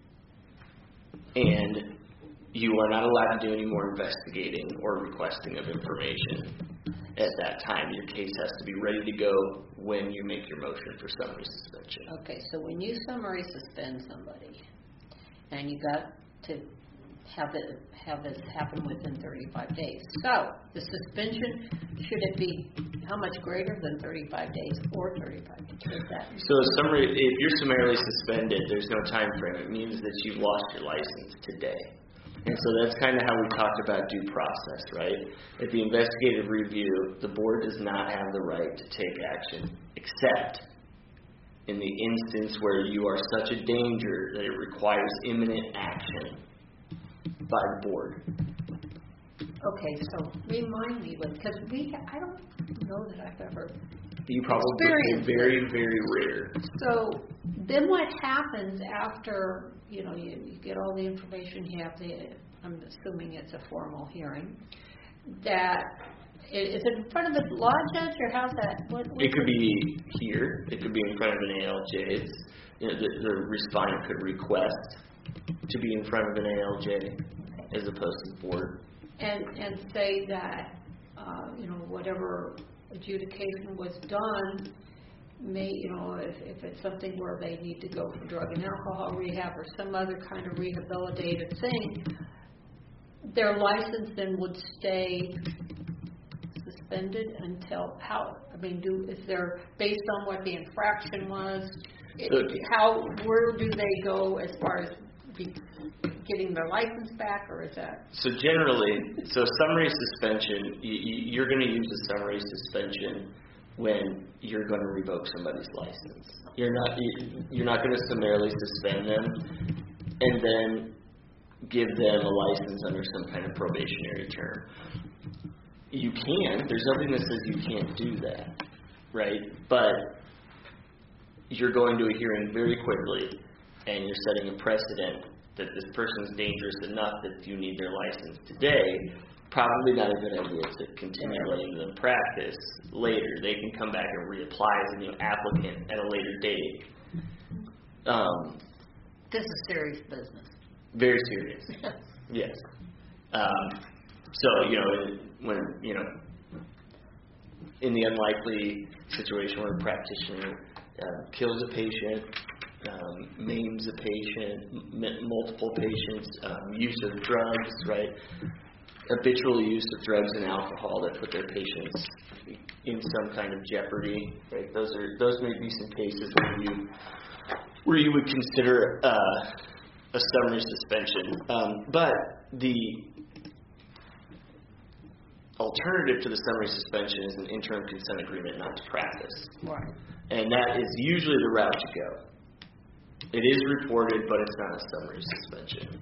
and you are not allowed to do any more investigating or requesting of information at that time. Your case has to be ready to go when you make your motion for summary suspension. Okay, so when you summary suspend somebody, and you got to have this happen within 35 days. So the suspension, should it be how much greater than 35 days or 35 days? So if you're summarily suspended, there's no time frame. It means that you've lost your license today. And so that's kind of how we talked about due process, right? At the investigative review, the board does not have the right to take action except in the instance where you are such a danger that it requires imminent action by the board. Okay, so remind me, because I don't know that I've ever You probably experienced very, very rare. So then what happens after, you get all the information, you have I'm assuming it's a formal hearing, that, is it in front of a law judge, or how's that? It could be here. It could be in front of an ALJ. The respondent could request to be in front of an ALJ as opposed to the board. And say that, whatever adjudication was done, if it's something where they need to go for drug and alcohol rehab or some other kind of rehabilitative thing, their license then would stay suspended until is there, based on what the infraction was, where do they go as far as getting their license back, or is that? So generally, summary suspension, you're going to use a summary suspension when you're going to revoke somebody's license. You're not going to summarily suspend them and then give them a license under some kind of probationary term. You can. There's nothing that says you can't do that, right? But you're going to a hearing very quickly, and you're setting a precedent that this person is dangerous enough that you need their license today. Probably not a good idea to continue letting them practice later. They can come back and reapply as a new applicant at a later date. This is serious business. Very serious. Yes. When in the unlikely situation where a practitioner kills a patient, maims a patient, multiple patients, use of drugs, right? Habitual use of drugs and alcohol that put their patients in some kind of jeopardy, right? Those may be some cases where you would consider a summary suspension. But the alternative to the summary suspension is an interim consent agreement not to practice. Right. And that is usually the route to go. It is reported, but it's not a summary suspension.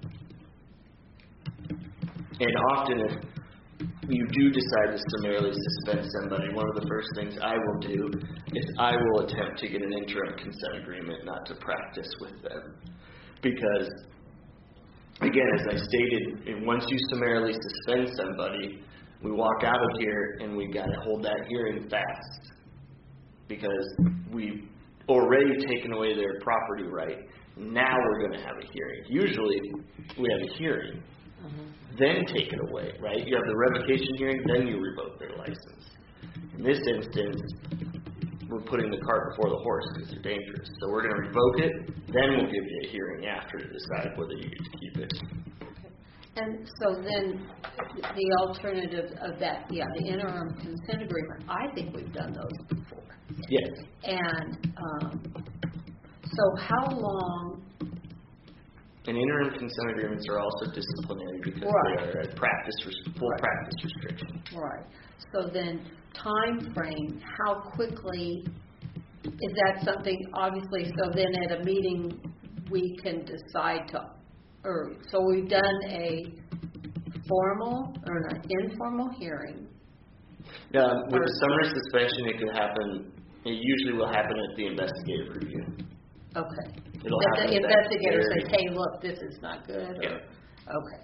And often if you do decide to summarily suspend somebody, one of the first things I will do is I will attempt to get an interim consent agreement not to practice with them. Because, again, as I stated, once you summarily suspend somebody, we walk out of here and we got to hold that hearing fast. Because we've already taken away their property right. Now we're going to have a hearing. Usually we have a hearing, then take it away, right? You have the revocation hearing, then you revoke their license. In this instance, we're putting the cart before the horse because they're dangerous. So we're going to revoke it, then we'll give you a hearing after to decide whether you get to keep it. And so then the alternative of that, the interim consent agreement, I think we've done those before. Yes. And so how long? And interim consent agreements are also disciplinary because they are a full practice restriction. Right. So then time frame, how quickly, is that something, obviously, so then at a meeting we can decide to, or so we've done a formal or an informal hearing. With the summary suspension, it could happen, it usually will happen at the investigative review. Okay. It'll That the happen investigator says, hey, look, this is not good. Or, yeah. Okay.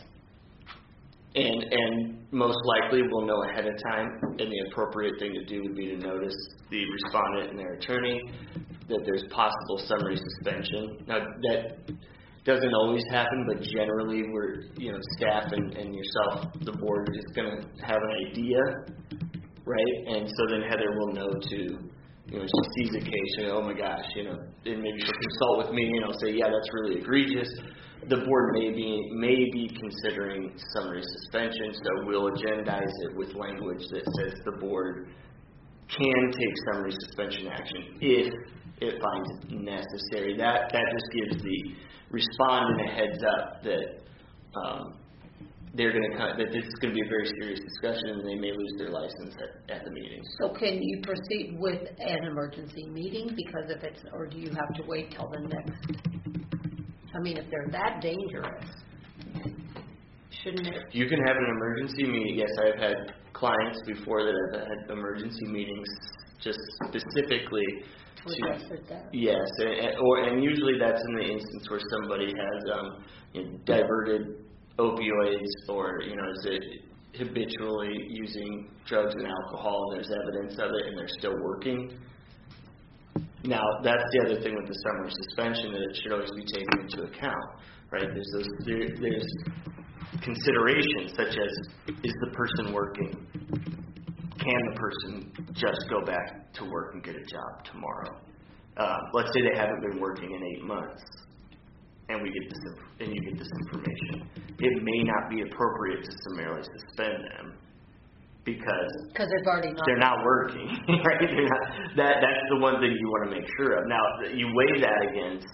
And most likely we'll know ahead of time, and the appropriate thing to do would be to notice the respondent and their attorney that there's possible summary suspension. Now, that doesn't always happen, but generally we're, staff and yourself, the board, is going to have an idea, right? And so then Heather will know to, she sees a case, oh my gosh, and maybe she'll consult with me, and I'll say, yeah, that's really egregious. The board may be considering summary suspension, so we'll agendize it with language that says the board can take summary suspension action if it finds it necessary. That just gives the respondent a heads up that that this is going to be a very serious discussion, and they may lose their license at the meeting. So can you proceed with an emergency meeting because or do you have to wait till the next? I mean, if they're that dangerous, shouldn't it? You can have an emergency meeting. Yes, I've had clients before that have had emergency meetings just specifically to address it. Yes, and usually that's in the instance where somebody has diverted opioids or is habitually using drugs and alcohol, and there's evidence of it, and they're still working. Now, that's the other thing with the summary suspension, that it should always be taken into account, right? There's considerations such as, is the person working? Can the person just go back to work and get a job tomorrow? Let's say they haven't been working in 8 months, and you get this information. It may not be appropriate to summarily suspend them, because they're not working, right? That's the one thing you want to make sure of. Now, you weigh that against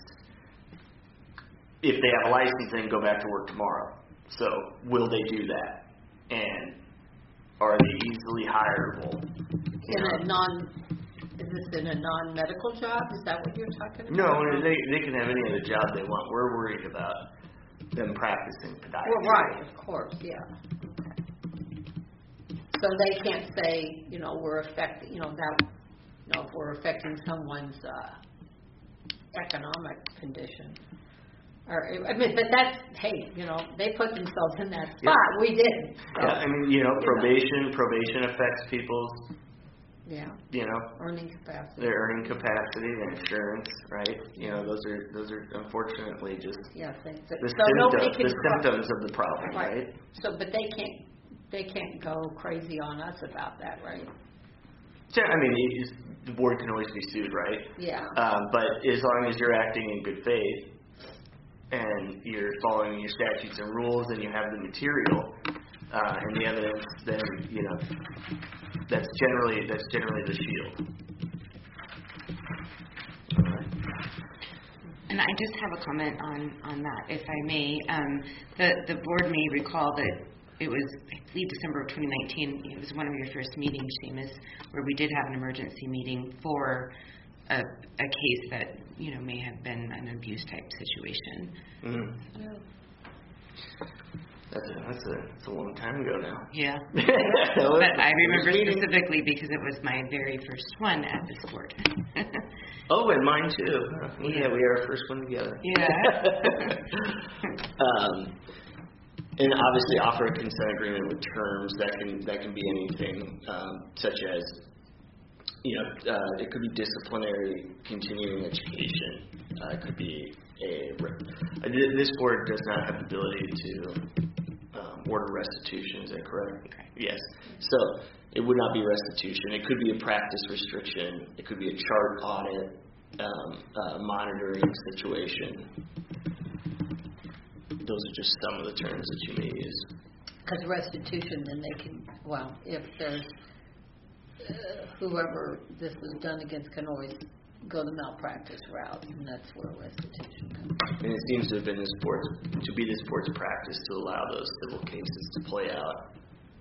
if they have a license and go back to work tomorrow. So, will they do that? And are they easily hireable? Is this in a non-medical job? Is that what you're talking about? No, they can have any other job they want. We're worried about them practicing podiatry. Well, right, of course, yeah. So they can't say, we're affecting, if we're affecting someone's economic condition. But that's, hey, they put themselves in that spot. Yeah. We didn't. So, probation affects people's, earning capacity. Their earning capacity, their insurance, right? Those are unfortunately just the symptoms of the problem, right? So, but they can't go crazy on us about that, right? Yeah, the board can always be sued, right? Yeah. But as long as you're acting in good faith and you're following your statutes and rules and you have the material and the evidence, then that's generally the shield. And I just have a comment on that, if I may. The board may recall that it was, I believe, December of 2019. It was one of your first meetings, Seamus, where we did have an emergency meeting for a case that may have been an abuse type situation. Mm-hmm. Yeah. That's a long time ago now. Yeah. But I remember specifically because it was my very first one at this board. Oh, and mine too. Yeah, we are our first one together. Yeah. And obviously offer a consent agreement with terms that can be anything, such as it could be disciplinary, continuing education. It could be this board does not have the ability to order restitution. Is that correct? Okay. Yes. So It would not be restitution. It could be a practice restriction. It could be a chart audit, monitoring situation. Those are just some of the terms that you may use. Because restitution, then they can, well, if there's whoever this was done against can always go the malpractice route, and that's where restitution comes. And it seems to have been this board's practice to allow those civil cases to play out.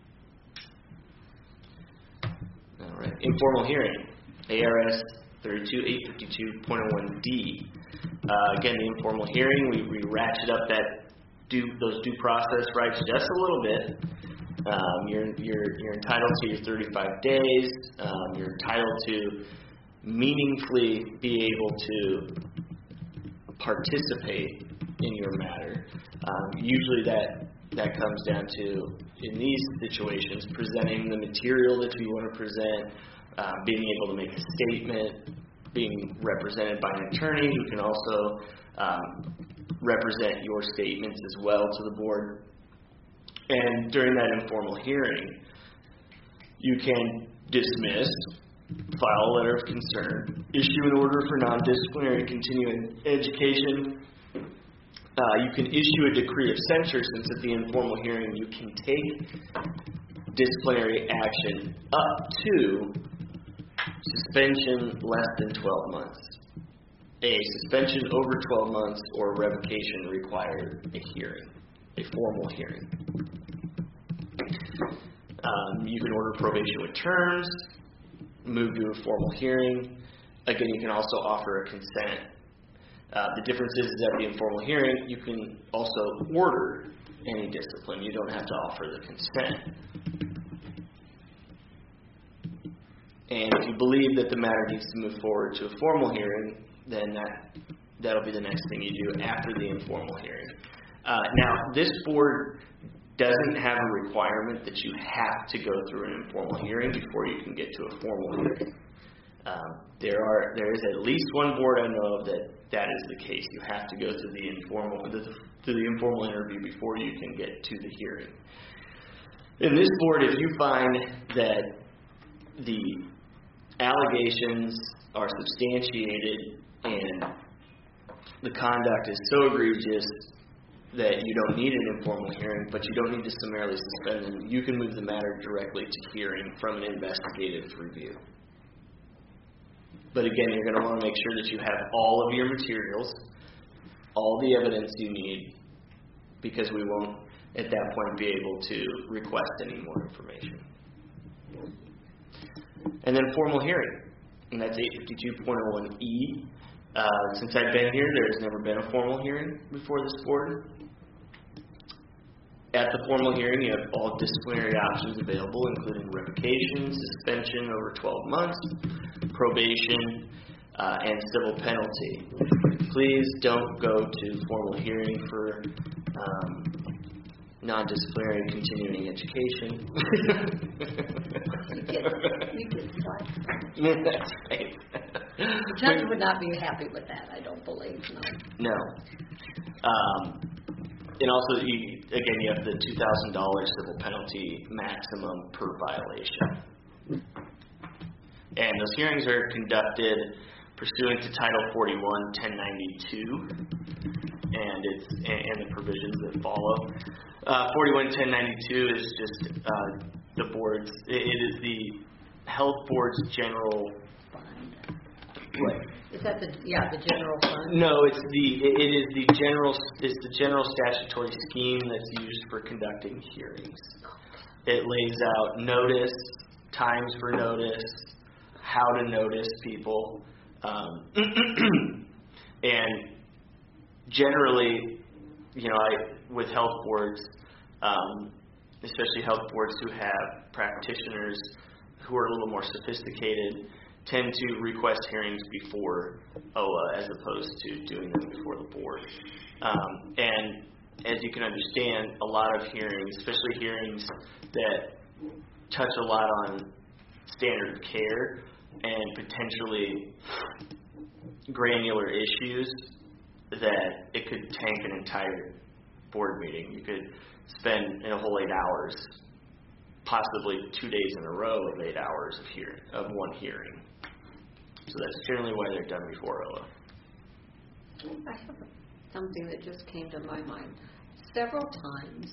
All right. Informal hearing, ARS 32852.01D. Again, the informal hearing, we ratchet up those due process rights just a little bit. You're entitled to your 35 days. You're entitled to meaningfully be able to participate in your matter. Usually that comes down to, in these situations, presenting the material that you want to present, being able to make a statement, being represented by an attorney who can also represent your statements as well to the board. And during that informal hearing, you can dismiss, file a letter of concern, issue an order for non-disciplinary continuing education. You can issue a decree of censure, since at the informal hearing you can take disciplinary action up to suspension less than 12 months. A suspension over 12 months or revocation require a hearing, a formal hearing. You can order probation with terms, move to a formal hearing. Again, you can also offer a consent. The difference is that at the informal hearing, you can also order any discipline. You don't have to offer the consent. And if you believe that the matter needs to move forward to a formal hearing, then that'll be the next thing you do after the informal hearing. Now, this board doesn't have a requirement that you have to go through an informal hearing before you can get to a formal hearing. There is at least one board I know of that is the case. You have to go through the informal interview before you can get to the hearing. In this board, if you find that the allegations are substantiated and the conduct is so egregious that you don't need an informal hearing, but you don't need to summarily suspend them, you can move the matter directly to hearing from an investigative review. But again, you're going to want to make sure that you have all of your materials, all the evidence you need, because we won't at that point be able to request any more information. And then formal hearing, and that's 852.01E. Since I've been here, there's never been a formal hearing before this board. At the formal hearing, you have all disciplinary options available, including revocation, suspension over 12 months, probation, and civil penalty. Please don't go to formal hearing for non-disciplinary continuing education. You get slapped. That's right. The judge would not be happy with that, I don't believe. No. And also, you have the $2,000 civil penalty maximum per violation. And those hearings are conducted pursuant to Title 41, 1092, and the provisions that follow. 41, 1092 is just the board's. It is the health board's general. What? Is that the general fund? No, it's the general statutory scheme that's used for conducting hearings. It lays out notice, times for notice, how to notice people, and generally, with health boards, especially health boards who have practitioners who are a little more sophisticated, tend to request hearings before OA as opposed to doing them before the board. And as you can understand, a lot of hearings, especially hearings that touch a lot on standard of care and potentially granular issues, that it could tank an entire board meeting. You could spend a whole 8 hours possibly 2 days in a row of 8 hours of one hearing. So that's generally why they're done before OA. I have something that just came to my mind. Several times,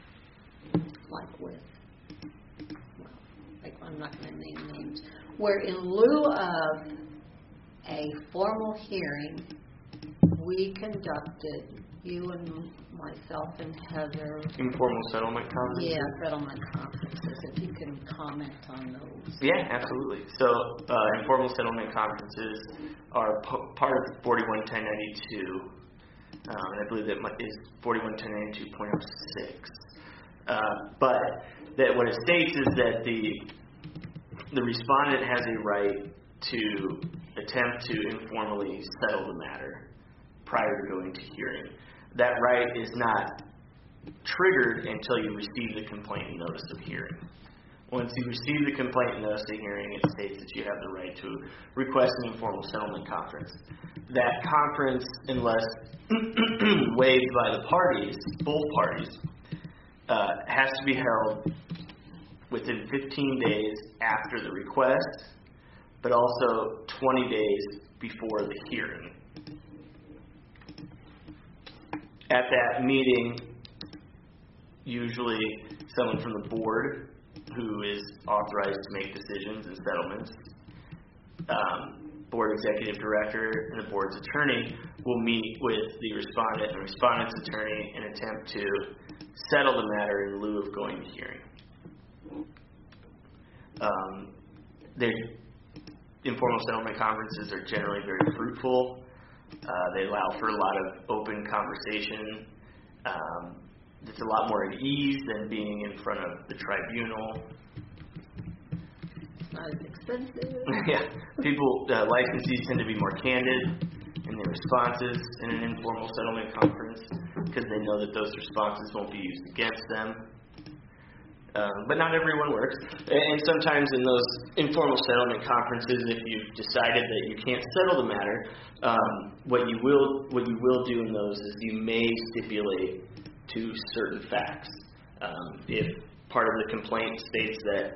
I'm not going to name names, where in lieu of a formal hearing, we conducted, you and myself and Heather, informal settlement conferences? Yeah, settlement conferences, if you can comment on those. Yeah, absolutely. So informal settlement conferences are part of 411092, and I believe that is 411092.06. But that what it states is that the respondent has a right to attempt to informally settle the matter prior to going to hearing. That right is not triggered until you receive the complaint and notice of hearing. Once you receive the complaint and notice of hearing, it states that you have the right to request an informal settlement conference. That conference, unless waived by the parties, both parties, has to be held within 15 days after the request, but also 20 days before the hearing. At that meeting, usually someone from the board who is authorized to make decisions and settlements, board executive director, and the board's attorney will meet with the respondent and the respondent's attorney and attempt to settle the matter in lieu of going to hearing. Informal settlement conferences are generally very fruitful. They allow for a lot of open conversation. It's a lot more at ease than being in front of the tribunal. It's not as expensive. Yeah, licensees tend to be more candid in their responses in an informal settlement conference because they know that those responses won't be used against them. But not everyone works. And sometimes in those informal settlement conferences, if you've decided that you can't settle the matter, what you will do in those is you may stipulate to certain facts. If part of the complaint states that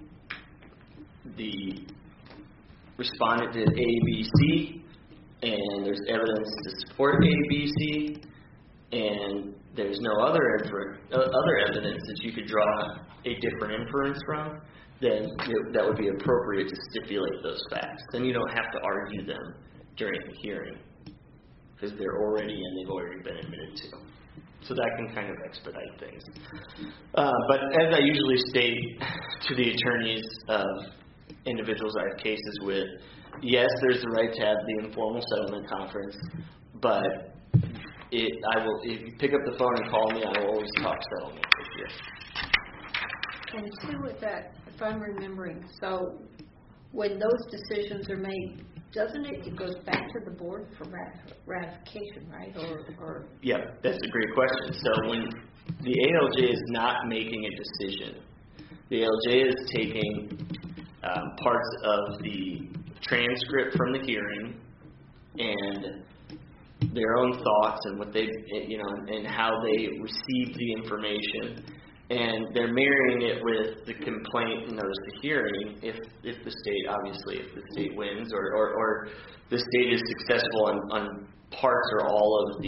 the respondent did A, B, C, and there's evidence to support A, B, C, and there's no other evidence that you could draw a different inference from, then that would be appropriate to stipulate those facts. Then you don't have to argue them during the hearing because they're already and they've already been admitted to. So that can kind of expedite things. But as I usually state to the attorneys of individuals I have cases with, yes, there's the right to have the informal settlement conference, but if you pick up the phone and call me, I will always talk settlement with you. And too, with that, if I'm remembering, so when those decisions are made, doesn't it goes back to the board for ratification, right? Or Yeah, that's a great question. So when the ALJ is not making a decision, the ALJ is taking parts of the transcript from the hearing and their own thoughts and what they, and how they received the information, and they're marrying it with the complaint and notice of hearing. If the state wins, or the state is successful on parts or all of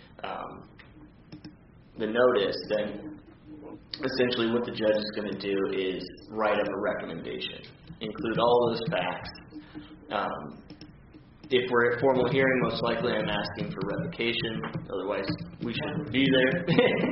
the notice, then essentially what the judge is going to do is write up a recommendation, include all those facts. If we're at formal hearing, most likely I'm asking for revocation. Otherwise, we shouldn't be there.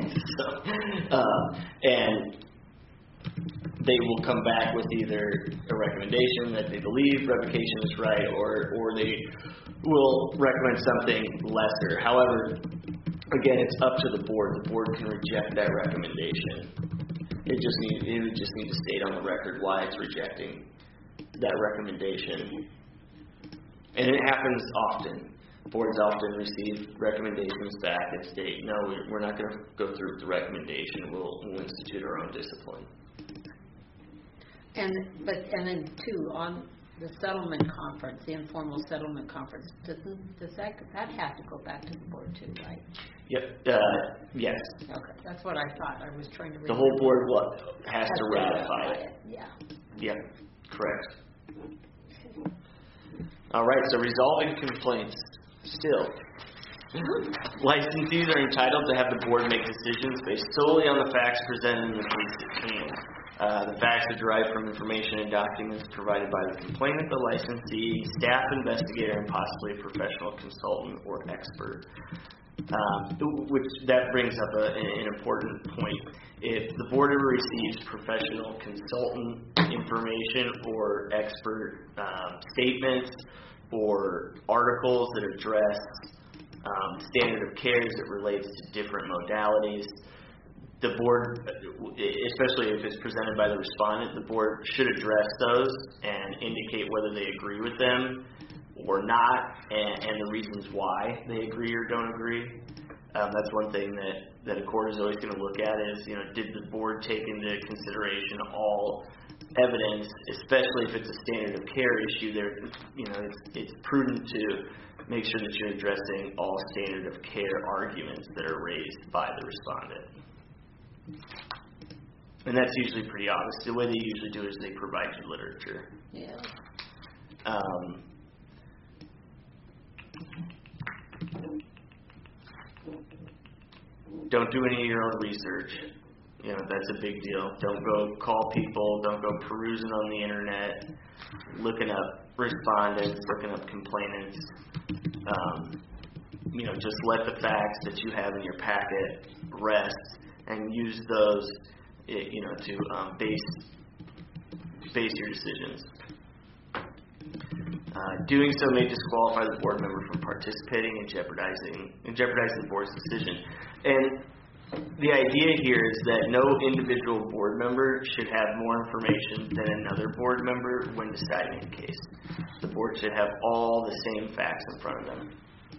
And they will come back with either a recommendation that they believe revocation is right, or they will recommend something lesser. However, again, it's up to the board. The board can reject that recommendation. It would just need to state on the record why it's rejecting that recommendation. And it happens often. Boards often receive recommendations back and state, no, we're not going to go through with the recommendation. We'll institute our own discipline. And then too, on the settlement conference, the informal settlement conference, does that have to go back to the board too, right? Yep. Yes. Okay, that's what I thought. I was trying to read. The whole board has to ratify it. Yeah. Yep. Correct. All right. So resolving complaints. Still, licensees are entitled to have the board make decisions based solely on the facts presented in the case at hand. The facts are derived from information and documents provided by the complainant, the licensee, staff investigator, and possibly a professional consultant or expert. Which that brings up an important point. If the board ever receives professional consultant information or expert statements or articles that address standard of care as it relates to different modalities, the board, especially if it's presented by the respondent, the board should address those and indicate whether they agree with them or not, and the reasons why they agree or don't agree. That's one thing that a court is always going to look at is, did the board take into consideration all evidence, especially if it's a standard of care issue. There, it's prudent to make sure that you're addressing all standard of care arguments that are raised by the respondent. And that's usually pretty obvious. The way they usually do it is they provide you literature. Yeah. Don't do any of your own research. That's a big deal. Don't go call people. Don't go perusing on the internet, looking up respondents, looking up complainants. Just let the facts that you have in your packet rest and use those, to base your decisions. Doing so may disqualify the board member from participating and jeopardizing the board's decision. And the idea here is that no individual board member should have more information than another board member when deciding a case. The board should have all the same facts in front of them.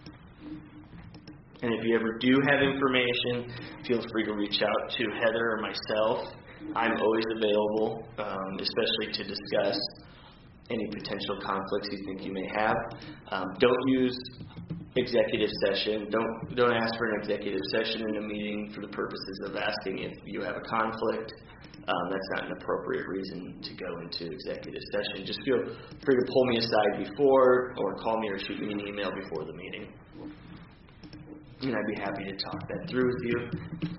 And if you ever do have information, feel free to reach out to Heather or myself. I'm always available, especially to discuss any potential conflicts you think you may have. Don't use executive session. Don't ask for an executive session in a meeting for the purposes of asking if you have a conflict. That's not an appropriate reason to go into executive session. Just feel free to pull me aside before, or call me or shoot me an email before the meeting. And I'd be happy to talk that through with you.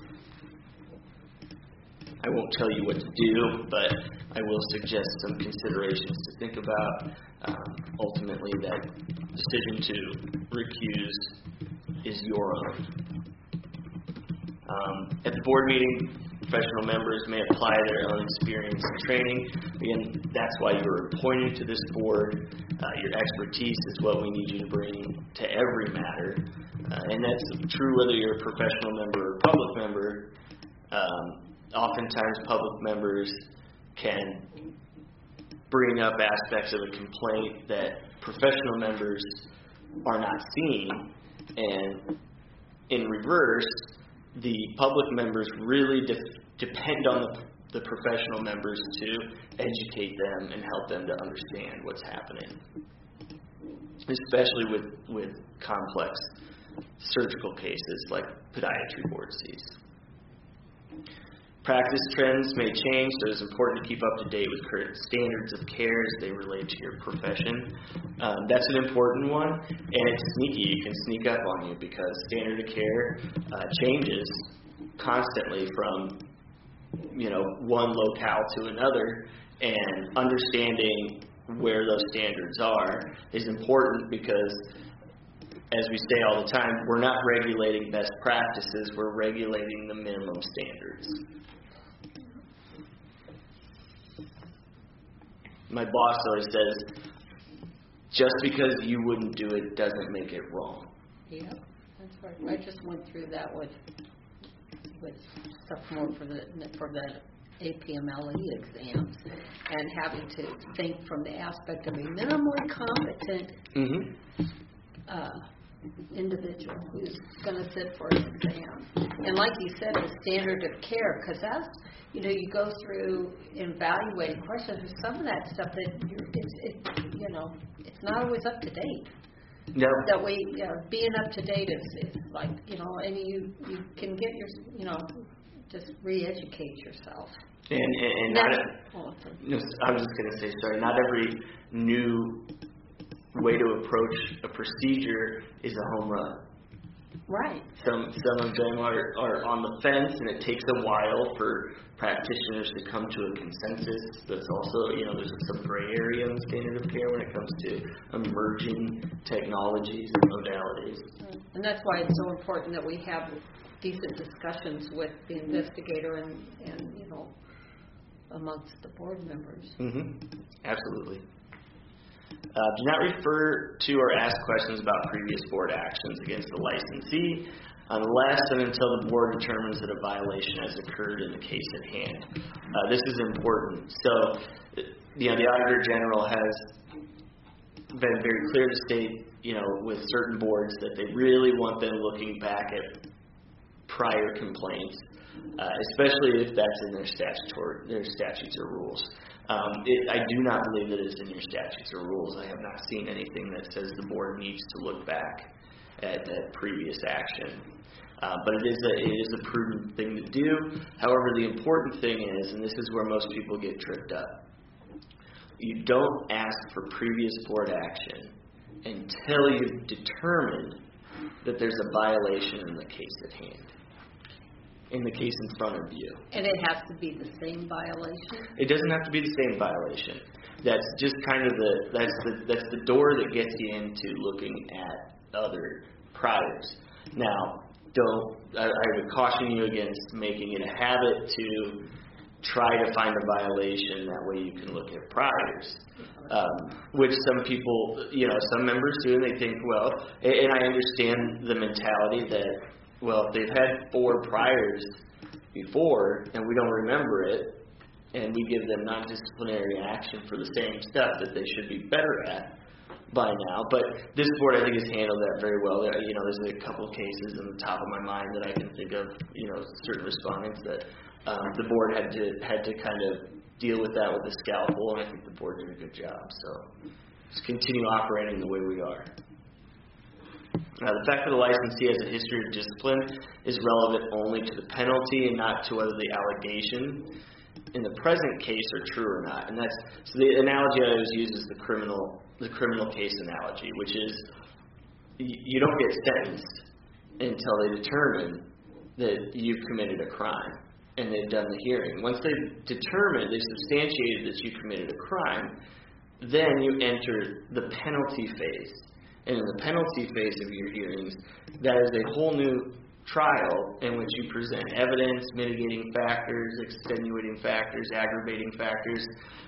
I won't tell you what to do, but I will suggest some considerations to think about. Ultimately, that decision to recuse is your own. At the board meeting, professional members may apply their own experience and training. Again, that's why you were appointed to this board. Your expertise is what we need you to bring to every matter. And that's true whether you're a professional member or public member. Oftentimes, public members can bring up aspects of a complaint that professional members are not seeing, and in reverse, the public members really depend on the professional members to educate them and help them to understand what's happening, especially with complex surgical cases like podiatry board sees. Practice trends may change, so it's important to keep up to date with current standards of care as they relate to your profession. That's an important one, and it's sneaky. It can sneak up on you because standard of care changes constantly from one locale to another, and understanding where those standards are is important because, as we say all the time, we're not regulating best practices, we're regulating the minimum standards. My boss always says, just because you wouldn't do it doesn't make it wrong. Yeah, that's right. I just went through that with stuff more for the APMLE exams, and having to think from the aspect of a minimally competent individual who's going to sit for an exam. And like you said, the standard of care, because that's, you go through evaluating questions, there's some of that stuff that it's not always up to date. No. That way, being up to date is like, and you can get just re-educate yourself. And not, I was just going to say, sorry, not every new way to approach a procedure is a home run. Right. Some of them are on the fence, and it takes a while for practitioners to come to a consensus. There's also, there's some gray area in the standard of care when it comes to emerging technologies and modalities. And that's why it's so important that we have decent discussions with the investigator and amongst the board members. Mm-hmm. Absolutely. Do not refer to or ask questions about previous board actions against the licensee unless and until the board determines that a violation has occurred in the case at hand. This is important. So, the Auditor General has been very clear to state, with certain boards that they really want them looking back at prior complaints, especially if that's in their statutes or rules. I do not believe that it's in your statutes or rules. I have not seen anything that says the board needs to look back at that previous action. But it is a prudent thing to do. However, the important thing is, and this is where most people get tripped up, you don't ask for previous board action until you've determined that there's a violation in the case at hand, in the case in front of you. And it has to be the same violation? It doesn't have to be the same violation. That's just kind of that's the door that gets you into looking at other priors. Now, I would caution you against making it a habit to try to find a violation. That way you can look at priors, which some people, some members do, and they think, well, and I understand the mentality that, well, if they've had 4 priors before and we don't remember it, and we give them non-disciplinary action for the same stuff, that they should be better at by now. But this board, I think, has handled that very well. There's a couple of cases in the top of my mind that I can think of, certain respondents that the board had to kind of deal with that with a scalpel, and I think the board did a good job. So just continue operating the way we are. The fact that the licensee has a history of discipline is relevant only to the penalty and not to whether the allegation in the present case are true or not. And so the analogy I always use is the criminal case analogy, which is you don't get sentenced until they determine that you've committed a crime and they've done the hearing. Once they've substantiated that you committed a crime, then you enter the penalty phase. And in the penalty phase of your hearings, that is a whole new trial in which you present evidence, mitigating factors, extenuating factors, aggravating factors,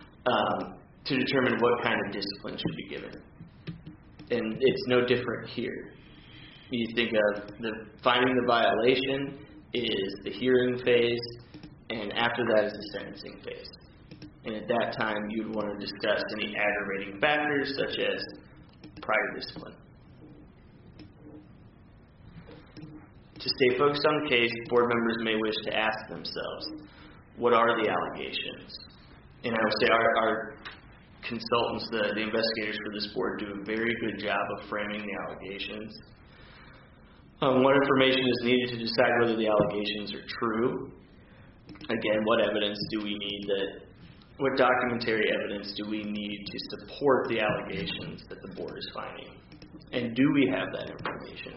to determine what kind of discipline should be given. And it's no different here. You think of finding the violation is the hearing phase, and after that is the sentencing phase. And at that time, you'd want to discuss any aggravating factors, such as prior discipline. To stay focused on the case, board members may wish to ask themselves, what are the allegations? And I would say our consultants, the investigators for this board, do a very good job of framing the allegations. What information is needed to decide whether the allegations are true? Again, what evidence do we need what documentary evidence do we need to support the allegations that the board is finding? And do we have that information?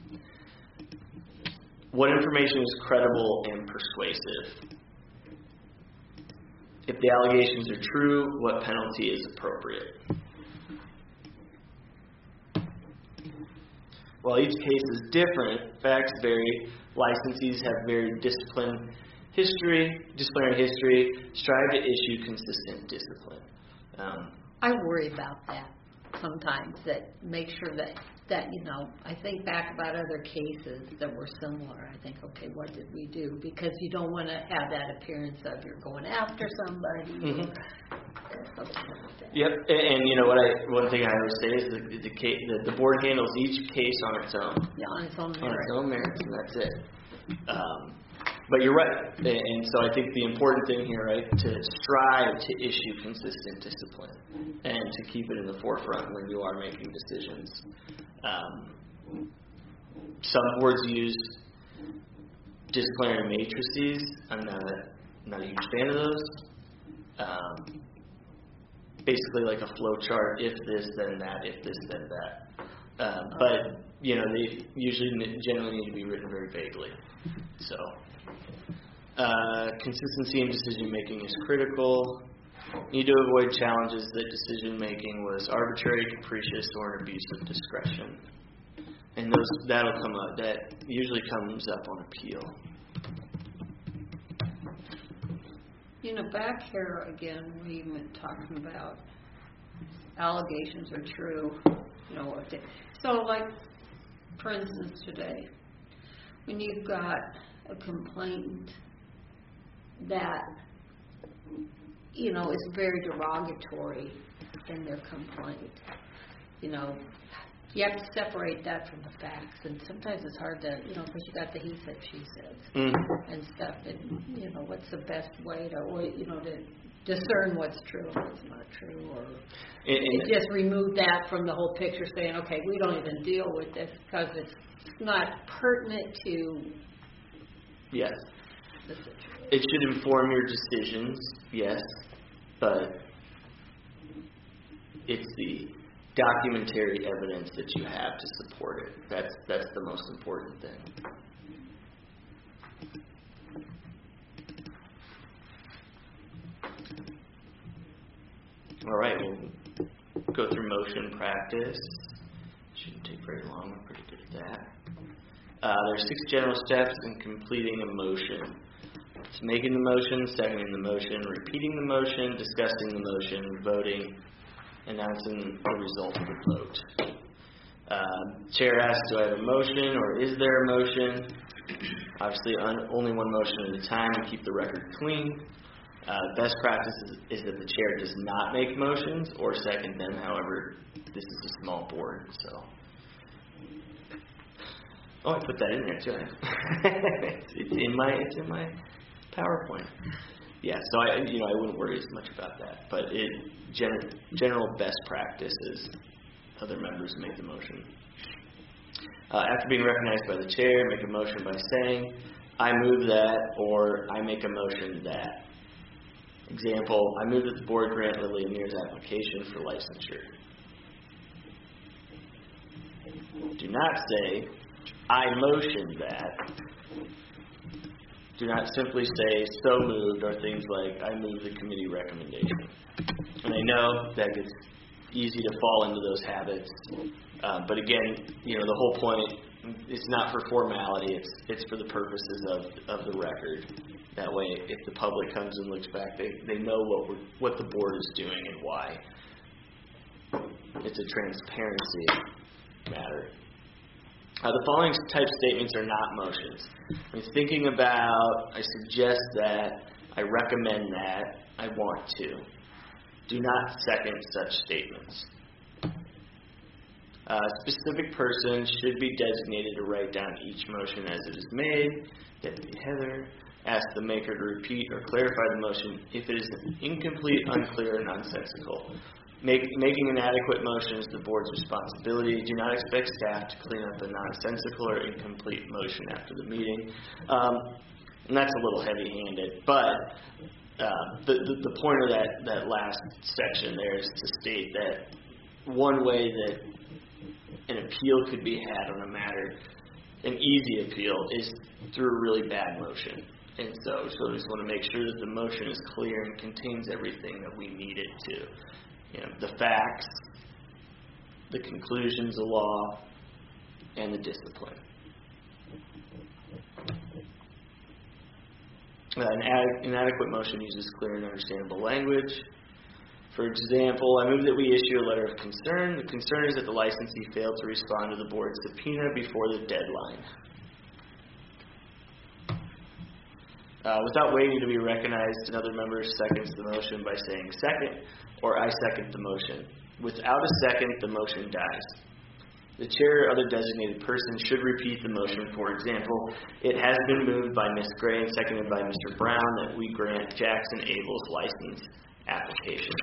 What information is credible and persuasive? If the allegations are true, what penalty is appropriate? While each case is different, facts vary, licensees have very disciplinary history, strive to issue consistent discipline. I worry about that sometimes, that make sure that I think back about other cases that were similar. I think, okay, what did we do? Because you don't want to have that appearance of you're going after somebody. Mm-hmm. of it. Yep, and you know one thing I always say is the board handles each case on its own. Yeah, on its own On merit. its own merits, and that's it. But you're right, and so I think the important thing here, right, to strive to issue consistent discipline and to keep it in the forefront when you are making decisions. Some boards use disciplinary matrices. I'm not a huge fan of those. Basically like a flow chart, if this, then that, if this, then that. But, you know, they usually generally need to be written very vaguely. So, consistency in decision making is critical. You need to avoid challenges that decision making was arbitrary, capricious, or an abuse of discretion. And that'll come up. That usually comes up on appeal. You know, back here again, we were talking about allegations are true. You know, so like, for instance, today, when you've got a complainant that, you know, is very derogatory in their complaint, you know, you have to separate that from the facts, and sometimes it's hard to, you know, because you got the he said, she said, and stuff, and, you know, what's the best way to, or, you know, to discern what's true and what's not true, or just remove that from the whole picture, saying, okay, we don't even deal with this because it's not pertinent to yes. the situation. It should inform your decisions, yes, but it's the documentary evidence that you have to support it. That's the most important thing. All right, we'll go through motion practice. Shouldn't take very long. I'm pretty good at that. There's 6 general steps in completing a motion. It's making the motion, seconding the motion, repeating the motion, discussing the motion, voting, announcing the result of the vote. Chair asks, do I have a motion or is there a motion? Obviously, only one motion at a time to keep the record clean. Best practice is that the chair does not make motions or second them. However, this is a small board, so. Oh, I put that in there too. It's in my PowerPoint. Yeah, so I wouldn't worry as much about that. But general best practice is other members make the motion. After being recognized by the chair, make a motion by saying, I move that, or I make a motion that. Example, I move that the board grant Lily Amir's application for licensure. Do not say, I motion that. Do not simply say, so moved, or things like, I move the committee recommendation. And I know that it's easy to fall into those habits. But again, the whole point, it's not for formality, it's for the purposes of the record. That way, if the public comes and looks back, they know what the board is doing and why. It's a transparency matter. The following type statements are not motions. When thinking about, I suggest that, I recommend that, I want to. Do not second such statements. A specific person should be designated to write down each motion as it is made. Deputy Heather asks the maker to repeat or clarify the motion if it is incomplete, unclear, or nonsensical. Making an adequate motion is the board's responsibility. Do not expect staff to clean up a nonsensical or incomplete motion after the meeting. And that's a little heavy-handed, but the point of that last section there is to state that one way that an appeal could be had on a matter, an easy appeal, is through a really bad motion. And so we just want to make sure that the motion is clear and contains everything that we need it to. The facts, the conclusions of law, and the discipline. An inadequate motion uses clear and understandable language. For example, I move that we issue a letter of concern. The concern is that the licensee failed to respond to the board's subpoena before the deadline. Without waiting to be recognized, another member seconds the motion by saying second, or I second the motion. Without a second, the motion dies. The chair or other designated person should repeat the motion. For example, it has been moved by Ms. Gray and seconded by Mr. Brown that we grant Jackson Abel's license application.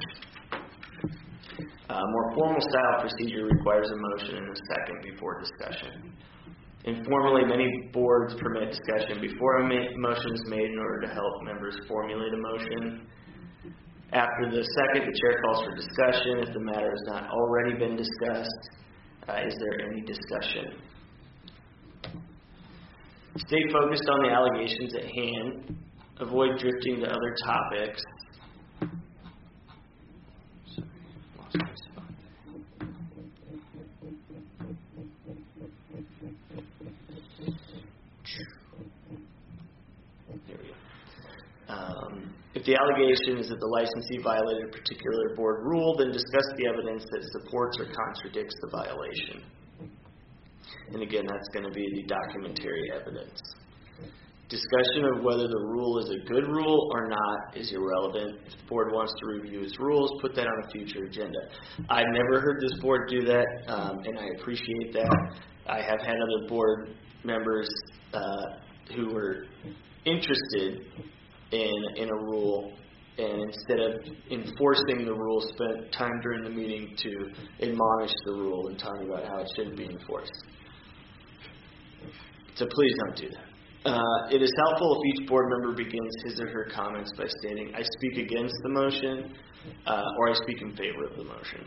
More formal style procedure requires a motion and a second before discussion. Informally, many boards permit discussion before a motion is made in order to help members formulate a motion. After the second, the chair calls for discussion. If the matter has not already been discussed, is there any discussion? Stay focused on the allegations at hand. Avoid drifting to other topics. If the allegation is that the licensee violated a particular board rule, then discuss the evidence that supports or contradicts the violation. And again, that's going to be the documentary evidence. Discussion of whether the rule is a good rule or not is irrelevant. If the board wants to review its rules, put that on a future agenda. I've never heard this board do that, and I appreciate that. I have had other board members who were interested in a rule, and instead of enforcing the rule, spent time during the meeting to admonish the rule and talk about how it shouldn't be enforced. So please don't do that. It is helpful if each board member begins his or her comments by stating, I speak against the motion, or I speak in favor of the motion.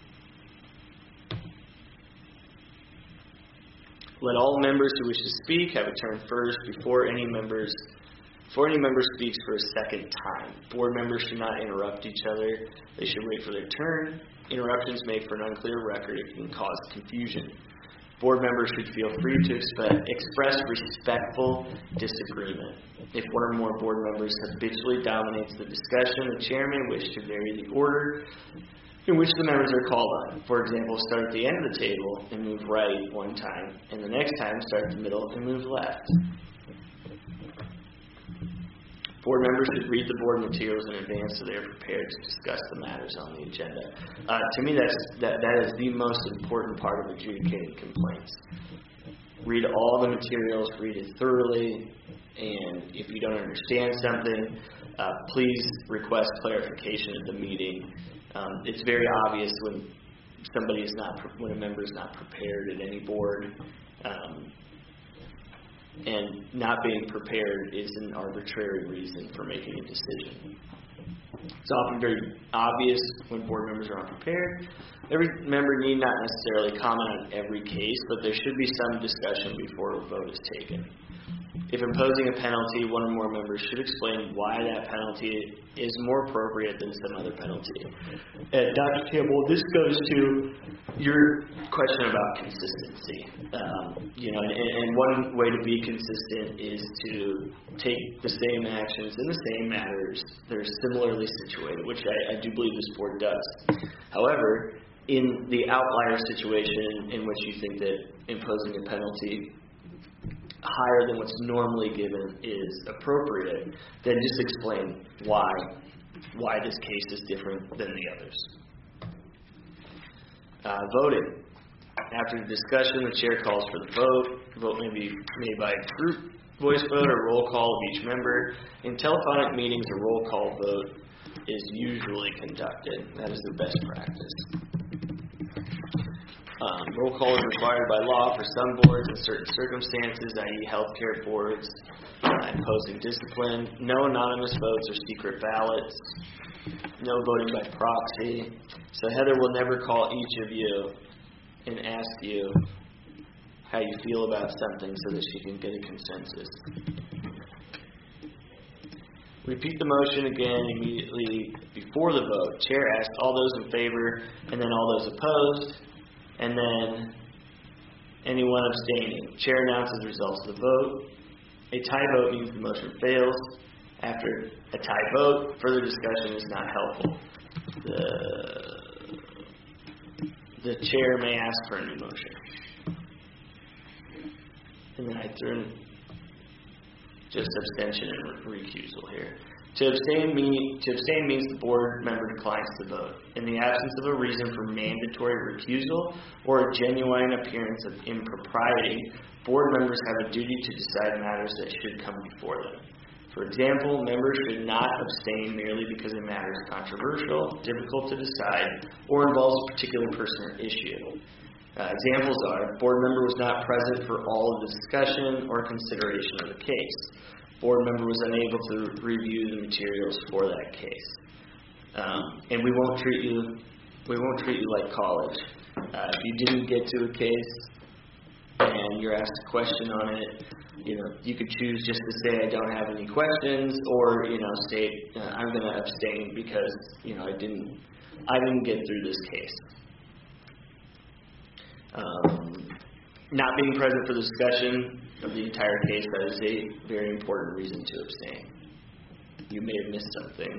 Let all members who wish to speak have a turn first before any member speaks for a second time. Board members should not interrupt each other. They should wait for their turn. Interruptions make for an unclear record. It can cause confusion. Board members should feel free to express respectful disagreement. If one or more board members habitually dominates the discussion, the chair may wish to vary the order in which the members are called on. For example, start at the end of the table and move right one time, and the next time start at the middle and move left. Board members should read the board materials in advance so they are prepared to discuss the matters on the agenda. To me, that is the most important part of adjudicating complaints. Read all the materials, read it thoroughly, and if you don't understand something, please request clarification at the meeting. It's very obvious when when a member is not prepared at any board. And not being prepared is an arbitrary reason for making a decision. It's often very obvious when board members are unprepared. Every member need not necessarily comment on every case, but there should be some discussion before a vote is taken. If imposing a penalty, one or more members should explain why that penalty is more appropriate than some other penalty. Dr. Campbell, this goes to your question about consistency. And one way to be consistent is to take the same actions in the same matters that are similarly situated, which I do believe this board does. However, in the outlier situation in which you think that imposing a penalty higher than what's normally given is appropriate, then just explain why this case is different than the others. Voting. After the discussion, the chair calls for the vote. The vote may be made by group voice vote or roll call of each member. In telephonic meetings, a roll call vote is usually conducted. That is the best practice. Roll call is required by law for some boards in certain circumstances, i.e. healthcare boards, imposing discipline. No anonymous votes or secret ballots. No voting by proxy. So Heather will never call each of you and ask you how you feel about something so that she can get a consensus. Repeat the motion again immediately before the vote. Chair asks all those in favor and then all those opposed, and then anyone abstaining. Chair announces the results of the vote. A tie vote means the motion fails. After a tie vote, further discussion is not helpful. The chair may ask for a new motion. And then just abstention and recusal here. To abstain means the board member declines to vote. In the absence of a reason for mandatory recusal or a genuine appearance of impropriety, board members have a duty to decide matters that should come before them. For example, members should not abstain merely because a matter is controversial, difficult to decide, or involves a particular person or issue. Examples are, board member was not present for all of the discussion or consideration of the case. Board member was unable to review the materials for that case. And we won't treat you like college. If you didn't get to a case and you're asked a question on it, you could choose just to say I don't have any questions, or state I'm going to abstain because I didn't get through this case. Not being present for the discussion of the entire case, that is a very important reason to abstain. You may have missed something.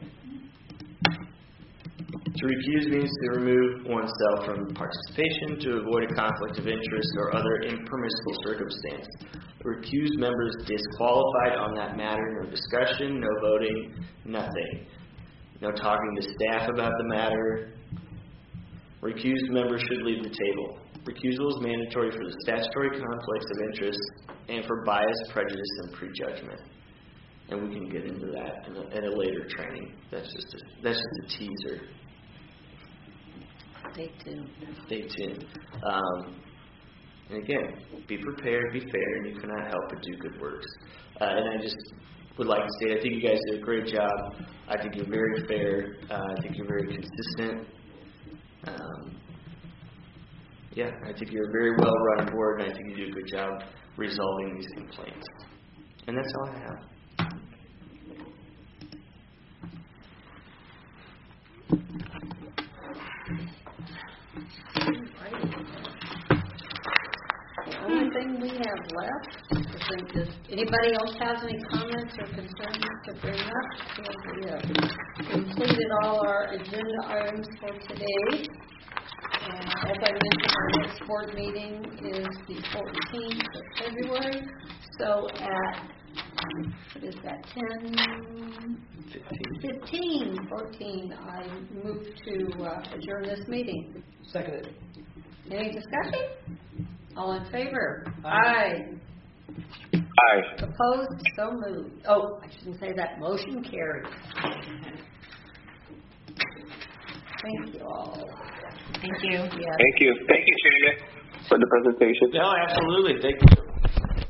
To recuse means to remove oneself from participation to avoid a conflict of interest or other impermissible circumstance. The recused member is disqualified on that matter. No discussion, no voting, nothing. No talking to staff about the matter. Recused members should leave the table. Recusal is mandatory for the statutory conflicts of interest and for bias, prejudice, and prejudgment. And we can get into that in a later training. That's just a teaser. Stay tuned. And again, be prepared, be fair, and you cannot help but do good works. And I just would like to say, I think you guys did a great job. I think you're very fair. I think you're very consistent. I think you're a very well-run board, and I think you do a good job resolving these complaints. And that's all I have. The only thing we have left is anybody else has any comments or concerns to bring up? We have completed all our agenda items for today. As I mentioned, our next board meeting is the 14th of February. So at, 14, I move to adjourn this meeting. Seconded. Any discussion? All in favor? Aye. Aye. Opposed? So moved. Oh, I shouldn't say that. Motion carried. Thank you all. Thank you. Yes. Thank you. Thank you, Shania, for the presentation. No, absolutely. Thank you.